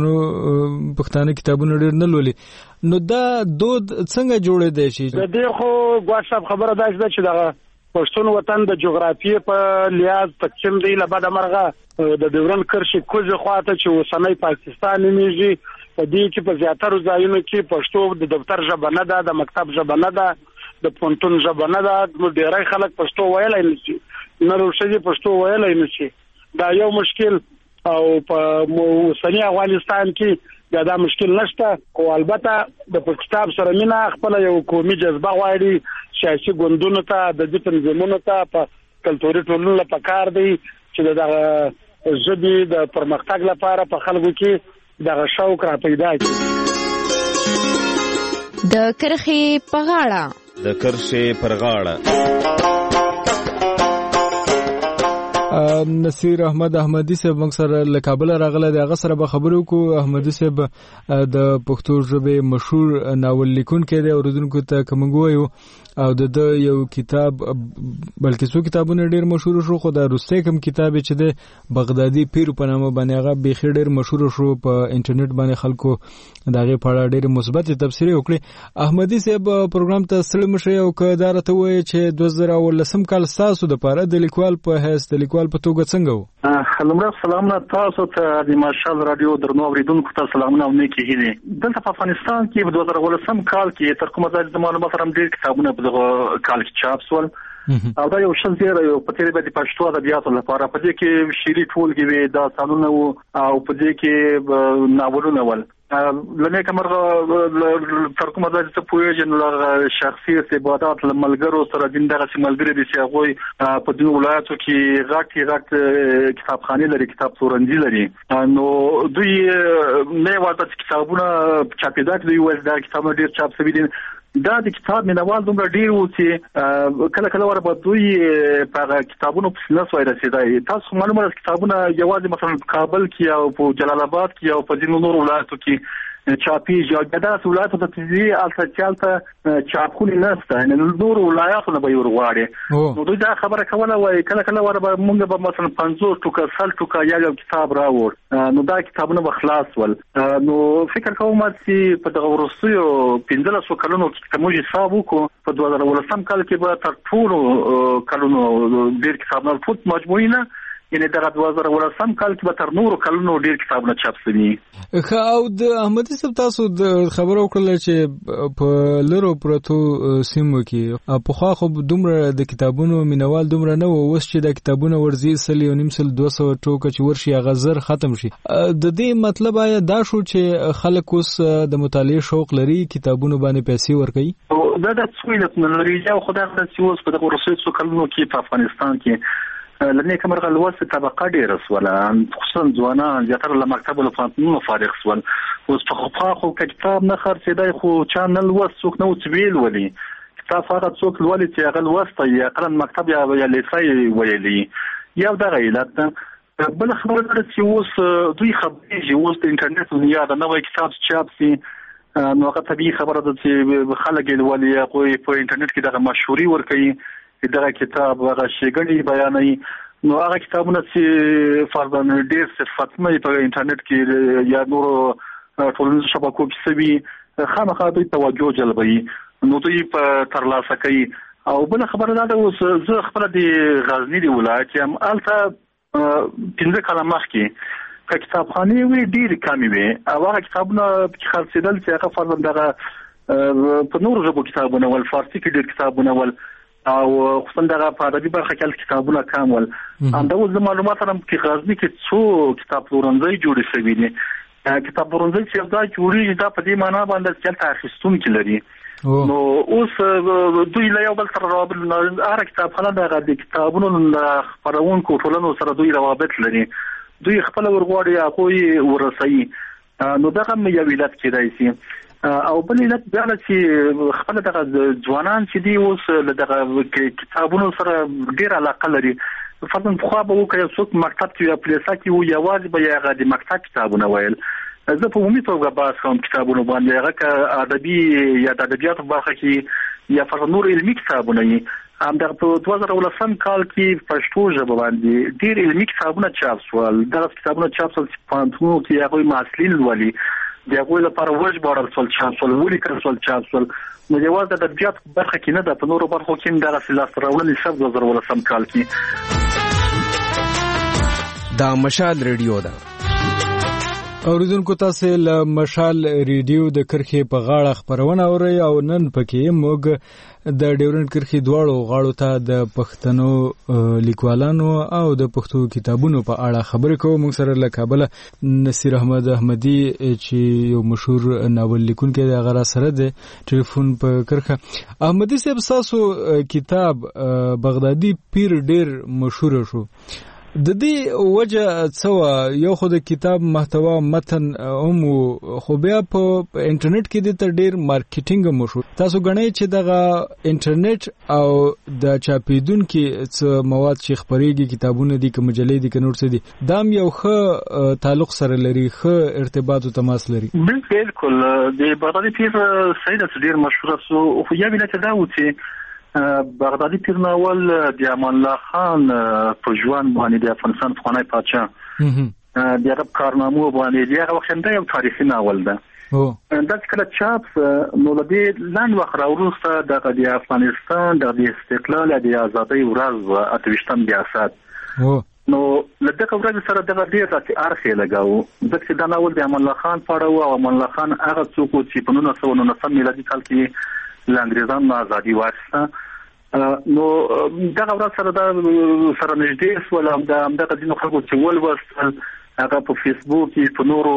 چې پښتانه کتابونه ډیر نه لولي نو دا دود څنګه جوړې دی شي
د دې خو ګواښ صاحب خبره ده چې دغه پښتون وطن د جغرافیې په لیاز تقسیم دی لبد مرغه د ډیورن کرښې کوزه خواته چې اوسنۍ پاکستان نیږي په دې کې په زیاتره ځایونو کې پښتو د دفتر ژبه نه ده د مکتب ژبه نه ده د پونتون ژبه نه ده نو ډېری خلک پښتو ویلای نشي نه روښتي پښتو ویلای نشي دا یو مشکل او په اوسنی افغانستان کې دا مشکل نشته او البته د کتاب سره مینا خپل یو قومي جذبه غواړي سیاسي ګوندونو ته د دې تنظیمونو ته په کلتوري ټولنو لپاره کار دی چې د ژبې د پرمختګ لپاره په خلکو کې دغه شوق را پیدا کړي.
د کرخې په غاړه
نصیر احمد احمدی صاحب موږ سره له کابل راغله د هغه سره به خبرو کو. احمدی صاحب د پښتو ژبې مشهور ناول لیکونکی دی اوریدونکو ته کوم وایو او د یو کتاب بلکې څو کتابونه ډیر مشهور شو خو دا روسي کوم کتاب چې د بغدادي پیر په نامه باندې هغه به ډیر مشهور شو په انټرنیټ باندې خلکو دغه په اړه ډیر مثبت تفسیر وکړي. احمدی صاحب پروګرام ته سلام مشه او کدارته وایي چې 2019 کال تاسو د پاره د لیکوال په حیث د لیکوال په توګه څنګه و؟
لمړی سلامونه تاسو ته د مارشال رادیو درنو اوریدونکو ته سلامونه او نیکی هیلې. دلته په افغانستان کې په 2019 کال کې تر کومه ځای د معلومات سره ډیر کتابونه په دغه کال کې چاپ شول او دا یو شل زیره یو په تیری باندې پښتو ادبیاتو لپاره په دې کې شعري ټولګي وي دا سانونه او په دې کې ناولونه ول لنه کومه تر کومه ځای ته پوهیږي شخصي ارتباطات لملګرو سره دغه سیملګري دي چې هغه په دې ولایتو کې غاټي کتابخانه لري کتاب تورنځي لري نو دوی نه ورته کتابونه چاپیدا کوي ول دا کتابونه ډیر چاپ شوي دي دا د کتاب مینوال دومره ډیر وو چې کله کله ورته دوی په کتابونو په نسوي رسیدای تاسو معلومه کتابونه یوازې مثلا په کابل کې او په جلال آباد کې او په ځینو نورو ولایتو کې چاپیږي او دغه ولایتو ته تدې الته چاپخونې نشته نو نور ولایتونه به ورغواړي نو دوی دا خبره کوله وای کله کله ور به موږ به مثلا 50 ټوکه 100 ټوکه یو کتاب راوړ نو دا کتابونه به خلاص ول نو فکر کوم چې په دغه ورسوي 15 کلونو کې موږ حساب وکړو په 2013 کال کې به تر ټولو کلونو ډیر کتابونه فوت مجموعي نه یعنی دغه 2013 کال کې به تر نورو کلونو ډیر کتابونه چاپ شوي.
او د احمدي صاحب تاسو د خبرو کړل چې په لرو پروتو سیمو کې په خوا خو دومره د کتابونو مینوال دومره نه وو اوس چې د کتابونو ورزي 100 200 ټوکه چې ورشي غزر ختم شي د دې مطلب آیا دا شو چې خلک اوس د مطالعه شوق لري کتابونو باندې پیسې ورکوي
دا د څویلت نه لري او خدای چې اوس په دغه ورسېڅو کلونو کې په افغانستان کې لنه کومه غلوسه طبقه ډیره سواله خصوصا ځوانان زیاتره له مکتب له فنونو فارغ سول اوس په خو کتاب نه خرڅېدای خو چانل وسوک نو تبیل ولي کتاب فقط څوک ولي چې غل وسته یا قرن مکتب یا لیسای ویلي یو دغه علت بل خبره ده چې اوس دوی خبرې اوس د انټرنیټ دنیا د نوې کتاب چاپ سي نو هغه طبيعي خبره ده چې خلک ولي کوئی په انټرنیټ کې دغه مشهوري ورکوي دغه کتاب هغه شیګنی بیانوي نو هغه کتابونه چې فرضاً ډېر صفتمه په انټرنیټ کې یا نور ټولنیزو شبکو کې سوي خامخا دوی توجه جلبوي نو دوی په ترلاسه کوي او بل خبره ده اوس زه خپل د غزنی دی ولایت یم الته 15 کاله مخکې کتابخانه وی ډېر کمی وي او هغه کتابونه خرڅېدل چې هغه فرضاً دغه په نورو ژبو کتابونه ول فارسي کې ډېر کتابونه ول او خصوصا دغه په ادبي برخه کې کتابونه کم ول همدا معلومات هم کې غزنی کې څو کتاب پلورنځي جوړ شوي دي کتاب پلورنځي چې دا جوړیږي دا په دې معنی باندې چې تاخیرستونکي لري نو اوس دوی له یو بل سره روابط هر کتابخانه د کتابونو خپرونکو ټولنو سره دوی روابط لري دوی خپل ورغواړي هغه ورسوي نو دغه یو علت کېدای شي او بل علت دا چې خپل دغه ځوانان چې دی اوس دغه کتابونو سره ډیر علاقه لري فرضاً خو به وکړي څوک مکتب کې یا پلیسا کې وي یوازې به هغه د مکتب کتابونه ویل زه په عمومي توګه بحث کوم کتابونو باندې هغه ادبي یا د ادبیاتو برخه کې یا فرضاً نور علمي کتابونه یې هم د 2013 کال کې پښتو ژبه باندې ډیر علمي کتابونه چاپ شول دغه کتابونه چاپ شول چې پانتونو کې هغه محصلین ولي دغه لپاره وژ بارل سول چاپ شول ولي کړل چاپ شول نو جواز د ادبیات برخه کې نه د نورو برخو کې دغه سلاس راوړل شو 2013 کال کې
دا مشال ریډیو ده
اوریدونکو تاسو له مشال ریډیو د کرخې په غاړه خبرونه اوري او نن پکې موږ د ډیورنډ کرخې دواړو غاړو ته د پښتنو لیکوالانو او د پښتو کتابونو په اړه خبرې کوو موږ سره له کابل نصیر احمد احمدي چې یو مشهور ناول لیکونکی دی هغه سره د ټلیفون په کرخه احمدي صاحب تاسو کتاب بغدادي پیر ډیر مشهور شو د دې وجه څه یو خو د کتاب محتوا متن خو بیا په انټرنیټ کې د ډېر مارکیټینګ مشهور تاسو غنئ چې دغه انټرنیټ او د چاپیدونکو څه مواد چې خبرېږي کتابونه دي کوم مجلې دي کنور څه دي دا یو ښه تعلق سره لري ښه ارتباط او تماس لري
بالکل د بغدادي پیر سید ډېر مشهور سو خو یا ویل چې دا و چې بغدادي پیر ناول د امان الله خان په ژوند باندې د افغانستان افغاني پادشاه د عرب کارنامو باندې د هغه وخت یو تاریخي ناول ده دا کله چاپ نو د لاند وخت راوروسته د افغانستان د استقلال د ازادۍ ورځ 28 بیاسات نو لدغه ورځ سره د ډیر راځي ارخه لګاو ځکه دا ناول د امان الله خان په اړه او امان الله خان هغه څوک چې په 1999 میلادي کال کې لنګریزانو ازادي واخیسته نو دغه ورځ سره نږدې سول همدغه ځینو خلکو چې ولوستل هغه په فیسبوک کې په نورو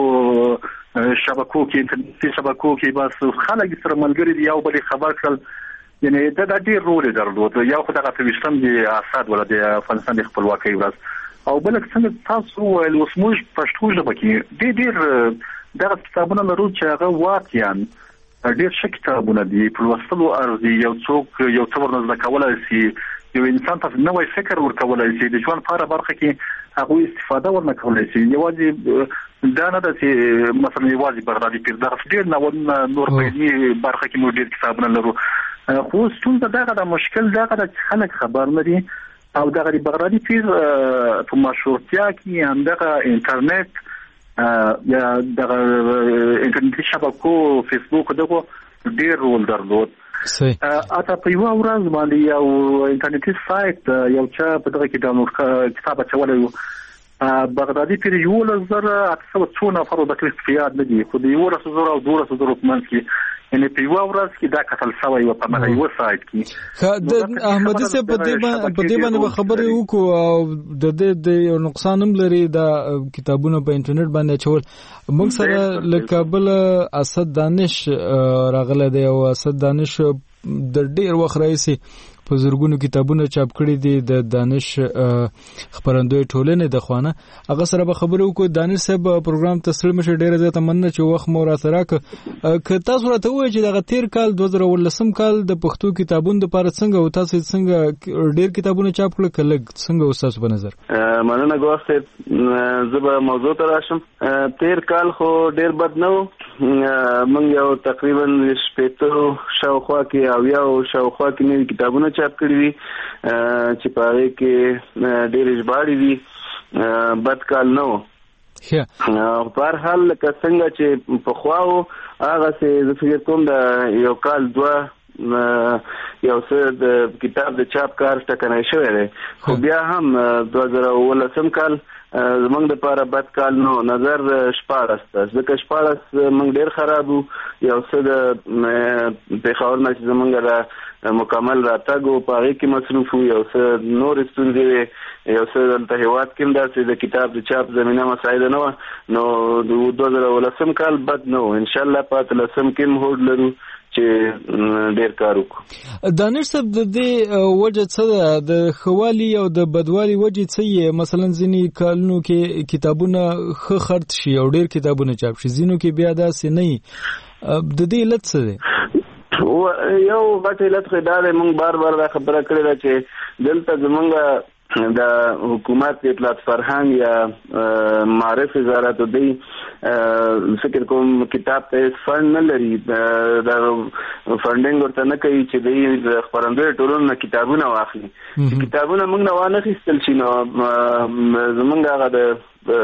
شبکو کې انټرنیټي شبکو کې بس خلک سره ملګري یو بل خبر کړل یعنی دا ډیر رول درلود یو خدای په وشتم دی اساد ولا د افغانستان د خپلواکۍ ورځ او بل څنګه تاسو ول وسموږ پښتو ژبه کې ډیر دغه کتابونه لرو چې هغه واقعا ډیر ښه کتابونه دي په لوستلو ارزي یو څوک یو څور نه کولای شي یو انسان ته نوې فکر ورکولای شي د ژوند په اړه برخه کې هغه استفاده ورنه کولای شي یوازې دا نه ده چې مثلا یوازې بغدادي پیر دا ډېر نور په دې برخه کې موږ ډېر کتابونه لرو خو ستونزه دغه د مشکل دغه د خلک خبر نه دي او دغه بغدادي پیر په مشروطیه کې هم دغه انټرنیټ یا دغه انټرنیټي شبکو فیسبوک دغه ډېر رول درلود اته په یو ورځ باندې یو انټرنیټي سایت یو چا په دغه کې ډاونلوډ کتاب چولې بغدادي پیر 1800 نفر د کلیفیات نه دي خو د 1800 او 200 منځ کې یعنی په یو ورځ کې دا کتل شوی و په معنی یو سایت کې
د احمدي سے په دې باندې خبرې وکړو او د یو نقصان هم لري دا کتابونه په انټرنیټ باندې چول موږ سره لکابل اسد دانش راغله دی او اسد دانش د ډیر وخت راځي په زرګونو کتابونه چاپ کړي دي د دانش خبرندوی ټولنې د خوانه هغه سره به خبرو کو دانش صاحب پروګرام تسلیل مشه ډیره زیاته مننه چې وخت مو را سره ک تاسو راته وایي چې دغه تیر کال 2019 کال د پښتو کتابونو لپاره څنګه او تاسو څنګه ډیر کتابونه چاپ کړل کله څنګه تاسو په نظر
مننه ګوښته زبر موضوع ته راشم تیر کال خو ډیر بد نه مونږ یو تقریبا شپږ شاوخوا کې او یو شاوخوا کې نوي کتابونه چاپ کړی وي چې په هغه کې ډېر ژباړې دي بد کال نه و په هر حال لکه څنګه چې پخوا و هغسې زه فکر کوم د یو کال دوه یو څه د کتاب د چاپ کار ټکنی شوی دی خو بیا هم 2019 کال زمونږ دپاره بد کال نو نظر 14 ته ځکه 14 موږ ډېر خراب وو یو څه د پېښور نه چې زمونږ د مکمل راتګ و په هغې کې مصروف وو یو څه نورې ستونزې وې یو څه دلته هېواد کې هم داسې د کتاب د چاپ زمینه مساعده نه وه نو د 2019 کال بد نه و انشاءالله په 2019 کې هم هوډ لرو چې ډیر کار وکړو
دانش صاحب د دې وجه څه ده د خوالي او د بدوالي وجه څه یې مثلا ځینې کالونو کې کتابونه ښه خرڅ شي او ډیر کتابونه چاپ شي ځینو کې بیا داسې نه د دې علت څه دی
یو غټ علت خو دا دی موږ بار بار دا خبره کړې ده چې دلته زمونږ د حکومت اطلاعات فرهنګ یا معرف وزارت دی فکر کوم کتاب ته فند نه لري دا فندینګ ورته نه کوي چې د خبرندوی ټولنو کتابونه واخلي کتابونه موږ نه وانخیستل شي نو زمونږ هغه د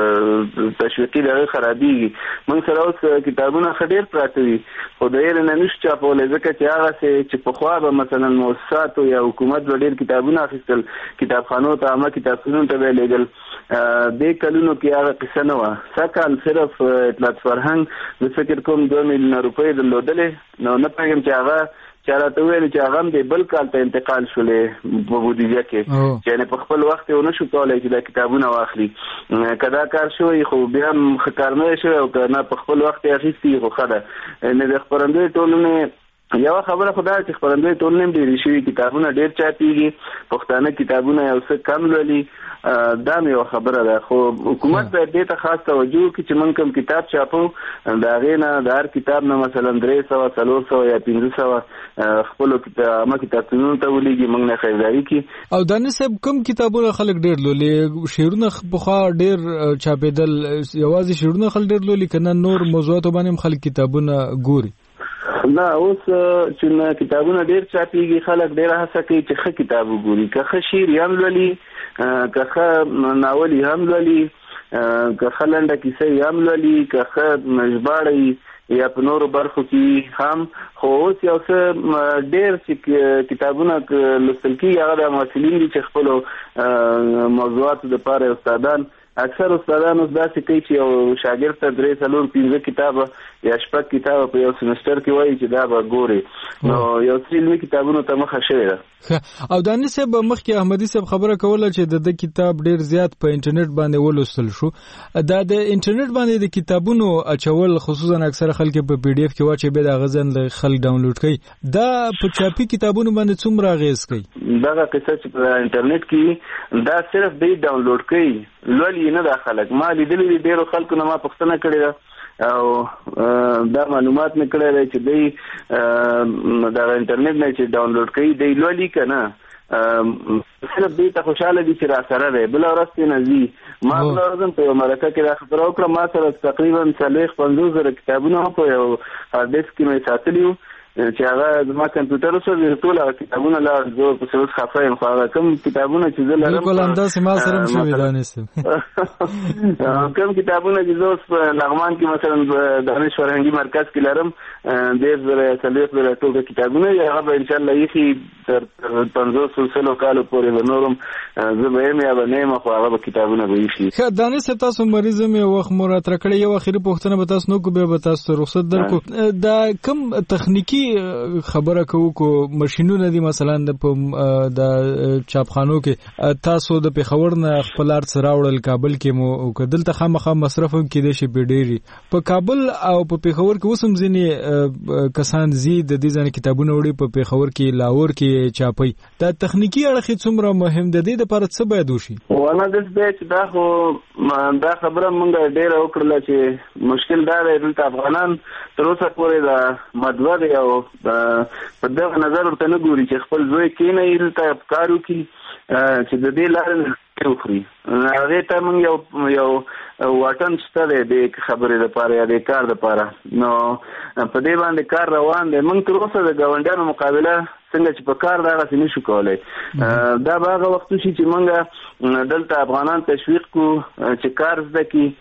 تشویقي دغه خرابېږي موږ سره اوس کتابونه ښه ډېر پراته وي خو د هغې نه نشو چاپولی ځکه چې هغسې چې پخوا به مثلا مؤسساتو یا حکومت به ډېر کتابونه اخیستل کتابخانو ته عامه کتابتونونو ته به یې لېږل دې کلونو کې هغه قصه نه وه سږ صرف اطلاعات فرهنګ زه فکر کوم 2 میلیونه روپۍ درلودلې نو نه پوهېږم چې هغه چا راته وویل چې هغه هم د بل کال ته انتقال شولې په بودیجه کې چې یعنې په خپل وخت یې ونه شو کولی چې دا کتابونه واخلي که دا کار شوی خو بیا هم ښه کار نه دی شوی او که نه په خپل وخت یې اخیستي خو ښه ده یعنې د خپرندوی ټولنې یوه خبره خو دا چې خپرندوی ټولنې هم ډېرې شوي کتابونه ډېر چاپېږي پښتانه کتابونه یو څه کم لولي دا مې یوه خبره ده خو حکومت باید دې ته خاص توجه وکړي چې موږ کوم کتاب چاپو د هغې نه د هر کتاب نه مثلا 300 400 یا 500 خپلو عامه کتابتونونو ته ولیږي موږ نه خریداري کړي
او دانش صاحب کوم کتابونه خلک ډېر لولي شعرونه پخوا ډېر چاپېدل یوازې شعرونه خلک ډېر لولي که نه نور موضوعاتو باندې هم خلک کتابونه ګوري
نه اوس چې کتابونه ډېر چاپېږي خلک ډېره هڅه کوي چې ښه کتاب وګوري که ښه شعر یې هم لولي که ښه ناول یې هم لولي که ښه لنډه کیسه یې هم لولي که ښه ژباړه یا په نورو برخو کې هم خو اوس یو څه ډېر چې کتابونه لوستل کېږي هغه د محصلین دي چې خپلو موضوعاتو دپاره استادان اکثر استادان اوس داسې کوي چې یو شاګرد ته 3 4 5 کتابه یا 6 کتابه په یو سمستر کې وایي چې دا به ګوري نو یو څه علمي کتابونو ته مخه شوې ده
او دانش صاحب مخکې احمدي صاحب خبره کوله چې د کتاب ډېر زیات په انټرنیټ باندې ولوستل شو دا د انټرنیټ باندې د کتابونو اچول خصوصا اکثر خلک په پی ډی اف کې واچي به د غزن خلک ډاونلوډ کوي دا په چاپي کتابونو باندې څومره اغیز کوي
دا قصه چې په انټرنیټ کې دا صرف دی ډاونلوډ کوي لولي نه دا خلک ما لیدلي ډېرو خلکو نه ما پوښتنه کړې ده او دا معلومات مې کړی دی چې دی د انټرنیټ نه چې ډاونلوډ کوي دی لولي که نه صرف دې ته خوشاله دي چې را سره دی. بله ورځ نه ځي. ما بله ورځ په یوه مرکه کې دا خبره وکړه، ما سره تقریبا 40-50 کتابونه په یو هارډ ډیسک کې مې ساتلي وو چې هغه زما کمپیوټر سره ټول هغه کتابونه لا زه په څه خفه یم، خو هغه کوم کتابونه چې زه لرم
بالکل همداسې ما سره هم شوي دانستم.
کوم کتابونه چې زه اوس په لغمان کې مثلا دانش فرهنګي مرکز کې لرم 10,000 ټول کتابونه هغه به انشاءالله ایښي تر 50 کالو پورې به نورم زه به یم یا به نه یم، خو هغه به کتابونه به ایښي.
ښه دانش صاحب، تاسو مریض یم، یو وخت مو راته کړی، یو اخري پوښتنه به تاسو نه کوو، بیا به تاسو ته رخصت درکو. دا کوم تخنیکي خبره کوو کو ماشینونه دي مثلا د چاپخانو کې تاسو د پیښور نه خپل ارت سره راوړل کابل کې مو کدل ته خامخا مصرف هم کېدې شي ډېری په کابل او په پیښور کې وسم ځینې کسان زی د دې ځان کتابونه وړي په پیښور کې لاهور کې چاپي. دا تخنیکی اړخ څومره مهم د دې لپاره څه باید وشي؟
ونه د دې دا خو دا خبره مونږ ډېر وکړله چې مشکل دا دی دلته افغانان تر اوسه پورې د مدوه دی او په دغه نظر ورته نه ګوري چې خپل زوی کېنوي دلته کار وکړي چې د دې لارې وخوري. هغې ته موږ یو واټن شته دی د خبرې دپاره یا د کار دپاره، نو په دې باندې کار روان دی. موږ تر اوسه د ګاونډیانو مقابله څنګه چې په کار دغسې نشو کولی. دا به هغه وخت وشي چې موږ دلته افغانان تشویق کړو چې کار زده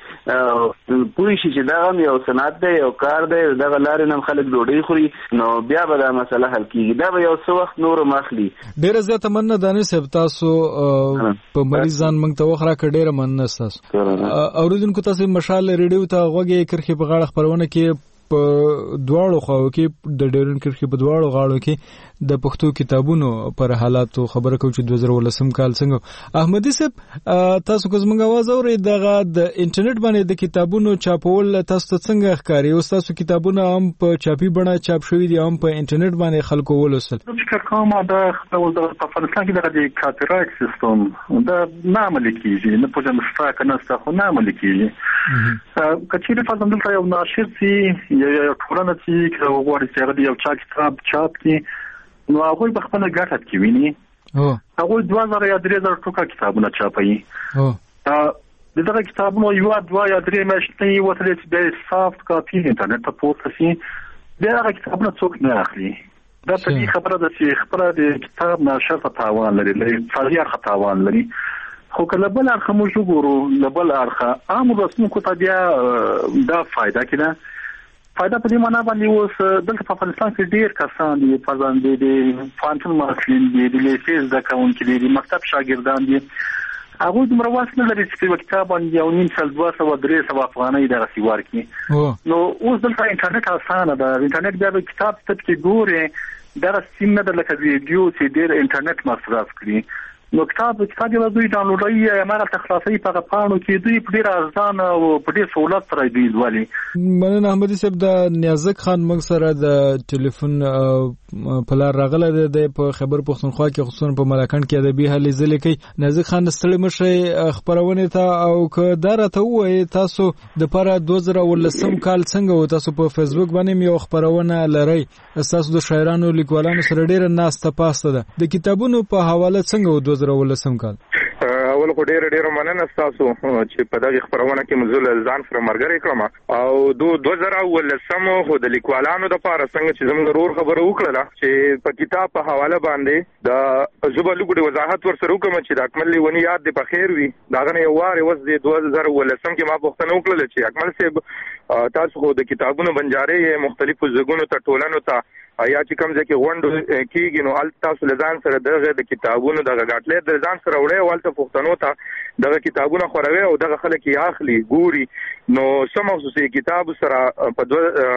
کړي، پوه شي چې دغه هم یو صنعت دی، یو کار دی، دغه لارې نه هم خلک ډوډۍ خوري، نو بیا به دا مسله حل کېږي. دا به یو څه وخت نور هم اخلي.
ډېره زیاته مننه دانش صاحب، تاسو په مریض ځان موږ ته وخت راکړ، ډېره مننه ستاسو. اورېدونکو تاسو مشال ریډیو ته غوږ یې کرښې په غاړه خپرونه کې په دواړو خواو کې د ډیرن کرښې په دواړو غاړو کې د پښتو کتابونو پر حالاتو خبره کوو چې 2018 کال څنګه. احمدي صاحب، تاسو کوم څنګه आवाज اورئ دغه د انټرنیټ باندې د کتابونو چاپول تاسو ته څنګه ښکاري؟ او تاسو کتابونه هم په چاپي بڼه چاپ شوي دي، هم په انټرنیټ باندې خلکو ولوستل؟
فکر کوم دا په افغانستان کې د کاپی رایټ سیستم دا نه عملي کیږي، نه پوهېږم شته که نشته، خو نه عملي کیږي. که چیرې فرضاً دلته یو ناشر چې یو ټولنه چې غواړي چې هغه د یو چا کتاب چاپ کړي، نو هغوی په خپله ګټه کې ویني. هغوی 2000 یا 3000 ټوکه کتابونه چاپوي. د دغه کتابونو 1 2 یا 3 میاشتې وتلې چې د سافت کاپي انټرنیټ ته پورته شي، بیا هغه کتابونه څوک نه اخلي. دا طبیعي خبره ده چې خپله د کتاب ناشر ته تاوان لري، فرضي اړخه تاوان لري. خو که له بل اړخه موږ وګورو، له بل اړخه عامو لوستونکو ته بیا دا فایده کېده. فایده په دې معنا باندې اوس دلته په افغانستان کې ډېر کسان دي، فرضاً د پوهنتون محصلین دي، د لیسې زده کوونکي دي، د مکتب شاګردان دي. هغوی دومره واس نه لري چې په یوه کتاب باندې 1,500-200 افغانۍ دغسې ورکړي. نو اوس دلته انټرنیټ اسانه ده. انټرنیټ بیا به کتاب ته پکې ګورې، دغه سیم نه ده لکه ویډیو چې ډېر انټرنیټ مصرف کړي. نو کتاب یې دوی ډاونلوډوي یا هماغلته خلاصوي په هغه پاڼو کې، دوی په ډېر ارزانه او په ډېر سهولت سره دوی لولي.
مننه احمدي صاحب. د نیازک خان موږ سره د ټلیفون په لار راغلی دی په خیبر پښتونخوا کې، خصوصا په ملاکنډ کې ادبي هلې ځلې کوي. نیازک خان ستړي مه شئ خپرونې ته، او که دا راته ووایي تاسو دپاره 2018 کال څنګه و؟ تاسو په فیسبوک باندې یو خپرونه لرئ، تاسو د شاعرانو لیکوالانو سره ډېره ناسته پاسته ده. د کتابونو په حواله څنګه و 2018 کال؟
اول خو ډېر مننه ستاسو چې په دغه خپرونه کې موږ ځان سره مرګري کړم. او 2018 خو د لیکوالانو لپاره څنګه چې زموږ ضرور خبره وکړه چې په کتاب په حواله باندې د زبر لګړي وضاحت ورسره وکړم چې د اکمل لیونی یاد د بخیر وي. داغه یو واره وس د 2018 کې ما پوښتنه وکړه چې اکمل صاحب تاسو خو د کتابونو بنجارې مختلفو ځګونو ته ټولنو ته یا چې کوم ځکه غونډه کیږي، نو ال تاسو لزان سره دغه د کتابونو دغه غاټلې د ځان سره وړي، ولته پښتنو ته دغه کتابونه خوروي او دغه خلک یې اخلي ګوري. نو سم خصوصي کتاب سره په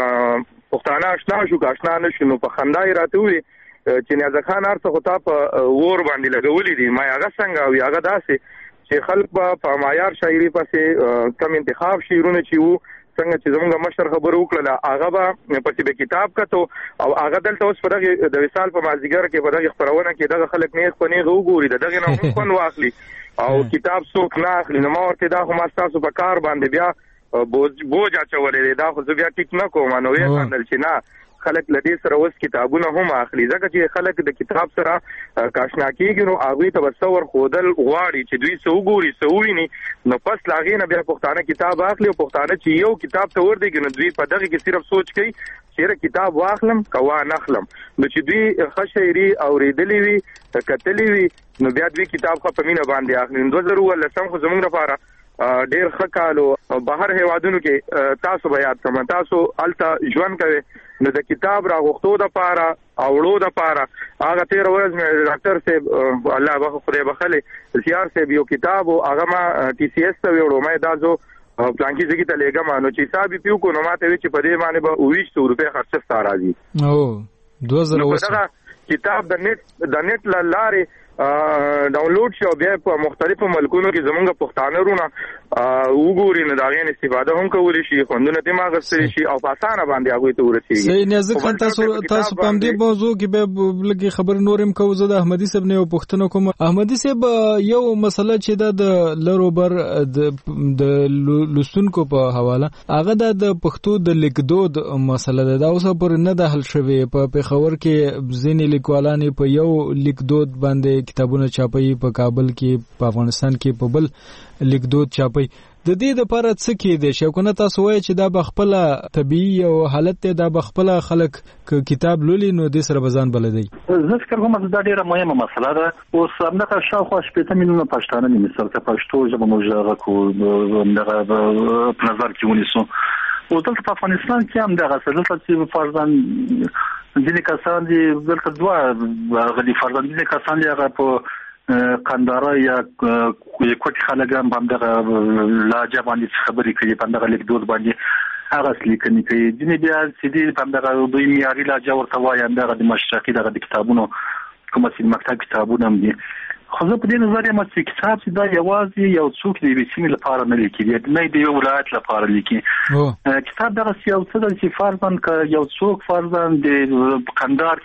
پښتانه آشنا شو، آشنا نشو. نو په خندای راته وي چې نیازک خان ارته خو تا په ور باندې لګولې دي. ما هغه څنګه او هغه داسې چې خلک په معیار شاعري پسې کم انتخاب شعرونه چې وو، څنګه چې زموږ مشر خبره وکړه هغه به پسې به کتاب کتو. او هغه دلته اوس په دغه د وصال په مازدیګر کې په دغه خپرونه کې دغه خلک نیغ په نیغ وګوري، دغه نه هم خوند واخلي او کتاب څوک نه اخلي. نو ما ورته دا خو ما ستاسو په کار باندې بیا بوج اچولې، دا خو زه بیا ټیک نه کوم. نو ویې خندل چې نه خلک لدی سره وس کتابونه هم اخلي ځکه چې خلک د کتاب سره کاشنا کیږي نو هغه ته تصور خودل غواړي چې دوی سو ګوري سو ویني نو پس لاغې نه بیا پښتانه کتاب اخلي او پښتانه چې یو کتاب ته ور دي نو دوی په دغه کې صرف سوچ کوي چې کتاب واخلم کوا نخلم نو چې دوی خشيري اوریدلې وي کتلې وي نو بیا دوی کتاب خو په مینه باندې اخلي 2013 خو زموږ لپاره ډیر ښه کال او بهر هیوادونو کې تاسو بیا کوم تاسو الته ژوند کوي نو د کتاب راغوښتو د پاره اوړو د پاره هغه 13 ورځ مې ډاکټر صاحب الله به خدای بخله سیار صاحب یو کتاب او هغه ما ټي سي اس ته وړو مې دازو پلانکی ځکه ته لګم نو چې حساب پیو کو نو ماته چې په دې باندې به 200 روپے خرچ ستاره راځي
او 2000
کتاب د نت لارې ډاونلوډ شو بیا په مختلفو ملکونو کې زمونږ پښتانه رونه وګوري نه دا غي استفاده هم کولی شي خوندونه دماغ غسري شي او په اسانه باندې هغه ته ورسیږي
صحیح نزدیک خان تاسو په دې موضوع کې به لګي خبر نورم کوو زه د احمدي صاحب نه پښتنو کوم احمدي صاحب یو مسله چې د لروبر د لوستونکو په حواله هغه د پښتو د لیکدود مسله ده دا اوس پر نه د حل شوی په پیښور کې ځینې لیکوالان په یو لیکدود باندې کتابونه چاپي په کابل کې په افغانستان کې په بل لیکدود چاپي د دې لپاره څه کې دي چې کنه تاسو وایي چې دا بخپل طبيعي او حالت ته دا بخپل خلک کتاب لولي نو د سره بزان بلدي
زه فکر کوم چې دا ډیره مهمه مسله ده او سمنه شاوخوا 8 میلیونه پښتانه نه مثال ته پښتو ژبه موجوده کو دغه په نظر کې ونیسو او دلته په افغانستان کې هم دغه څه چې فرضاً ځینې کسان دي دلته دوه غلي فرضاً ځینې کسان دي هغه په قنداره یا کوټي خلګان باندې لاجه باندې خبرې کوي باندې لیکدود باندې هغه لیکنې کوي ځینې بیا چې دي باندې دوی معیاري لاجه ورته وایي هغه د مشرقي دغه کتابونو کومه چې مکتب کتابونه هم دي خو زه په دې نظر یم چې کتاب چې دا یوازې یو څوک دی چې لپاره نه لیکي نه دی یو ولایت لپاره لیکي کتاب دغه یو څه د چې فرضاً ک یو څوک فرضاً د قندار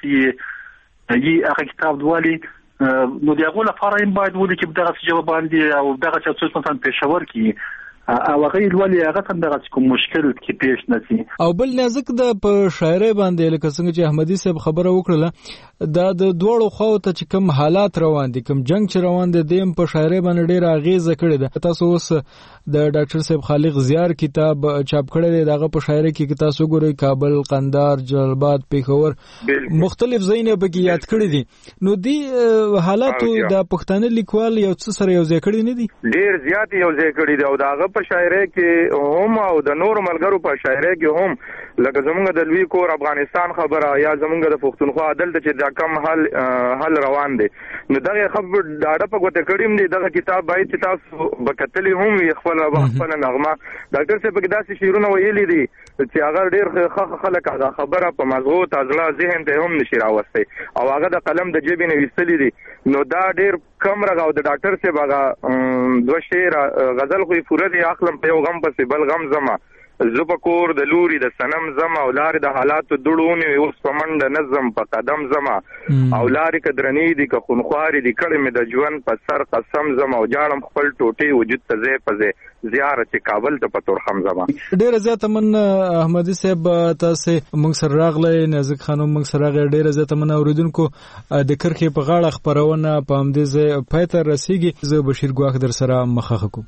کې هغه کتاب دوالي نو دغه لپاره هم باید ولیکي دغه جواب باندې او دغه څه مثلا پېښور کې او هغه ولې هغه څنګه کوم مشکل کې پیش نشي
او بل نازک د په شاعري باندې لکه څنګه چې احمدي صاحب خبره وکړه دا د دوړو خو ته چې کوم حالات روان دي کوم جنگ چې روان دي دیم په شاعري باندې ډیر اغیزه کړې ده تاسو اوس د ډاکټر صاحب خالق زیار کتاب چاپ کړی دی دغه په شاعري کې تاسو ګورئ کابل قندار جلال پیښور مختلف ځایونه به کې یاد کړی دي نو دی حالات د پښتانه لیکوال یو څه سره یو ځای کړی نه دي
ډیر زیات یو ځای کړی دی او داغه په شاعري کې هم او د نور ملګرو په شاعري کې هم لکه زمونږ د لوی کور افغانستان خبره یا زمونږ د پښتونخوا عدل چې دا کم حل روان دي نو دغه خبر داړه په ګوته کړیم دي دغه کتاب باید چې تاسو بکتلې هم وي خپل نغمه ډاکټر صاحب کې داسې شعرونه ویلي دي چې هغه ډیر خلک هغه خبره په مضبوط ازلا ذهن ته هم نشي راوستي او هغه د قلم د جيبې نه وستلې دي نو دا ډیر کم راغاو د ډاکټر صاحب هغه دوه شعر غزل خو پوره دي اخلم په یو غم پسې بل غم زما زپکور د لوري د سنم زما او لار د حالات دړونی اوس پمند نظم په قدم زما او لار کدرنی دي که خونخواري دي کړه مې د ژوند په سر قسم زما او جاړم خپل ټوټي وجود ته زه پزه زیارت کابل ته پتور خم زما
ډیر زیات من احمدي صاحب تاسو موږ سره راغلی نازک خانم موږ سره راغلی ډیر زیات من اوریدونکو د کرخې په غاړه خبرونه په همدې پاتې رسیږي زه بشیر ګواخ در سره مخه کوم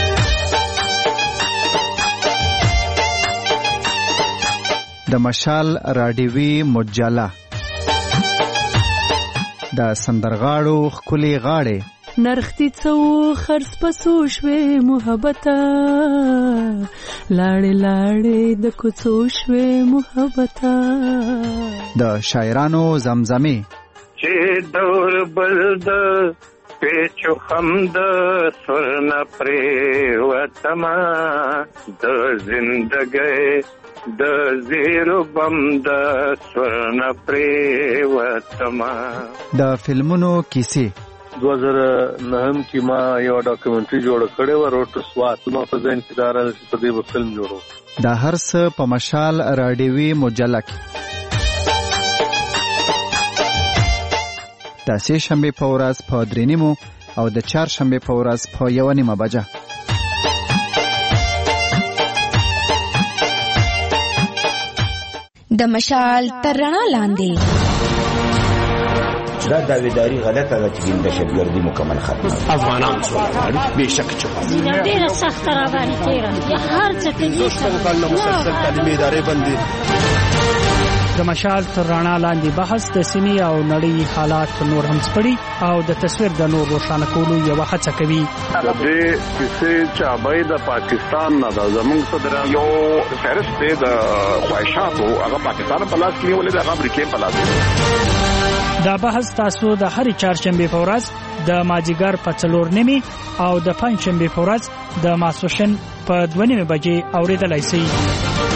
د مشال راډیوي مجله د سندرغاړو خولي غاړي
نرختی څو خرڅ پسو شوي محبته لاړې لاړې د کوڅو شوي محبته
د شاعرانو زمزمه
چې دور بلد پیچو خمد سرنا پری وتما د زندګۍ د زیرو بم د سورن پریوتما
د فلمونو کیسې
2009 کې ما یو ډاکومنټري جوړ کړی و روټ سوات ما په ځین کې دارل په دې فلم جوړو
د هر څه په مشال راډیوي مجله کې د سه شنبه په ورځ په 3:30 او د چهار شنبه په ورځ په 1:30 بجه
د مشال تر رڼا لاندې.
دا داویداری غلطه ده چې دهشتګردي مکمل ختمه.
افغانان سوله غواړي بېشک چې
ډېره سخته راباندې تېره هر څه ته
کلونه مسلسل تعلیمي ادارې بندي.
د مشال تر رڼا لاندې بحث د سیمې او نړۍ حالات نور هم سپړي او د تصویر د نور روښانه کولو یوه هڅه کوي.
د دې کیسې چابۍ د پاکستان نه ده. زموږ صدر یو فهرست دی د خواهشاتو، هغه پاکستان په لاس کې نیولې ده، هغه امریکې په لاس کې.
دا بحث تاسو د هرې چهارشنبې په ورځ د مازدیګر په 4:30 او د پنجشنبې په ورځ د ماسپښین په 2:30 بجې اورېدلای شئ.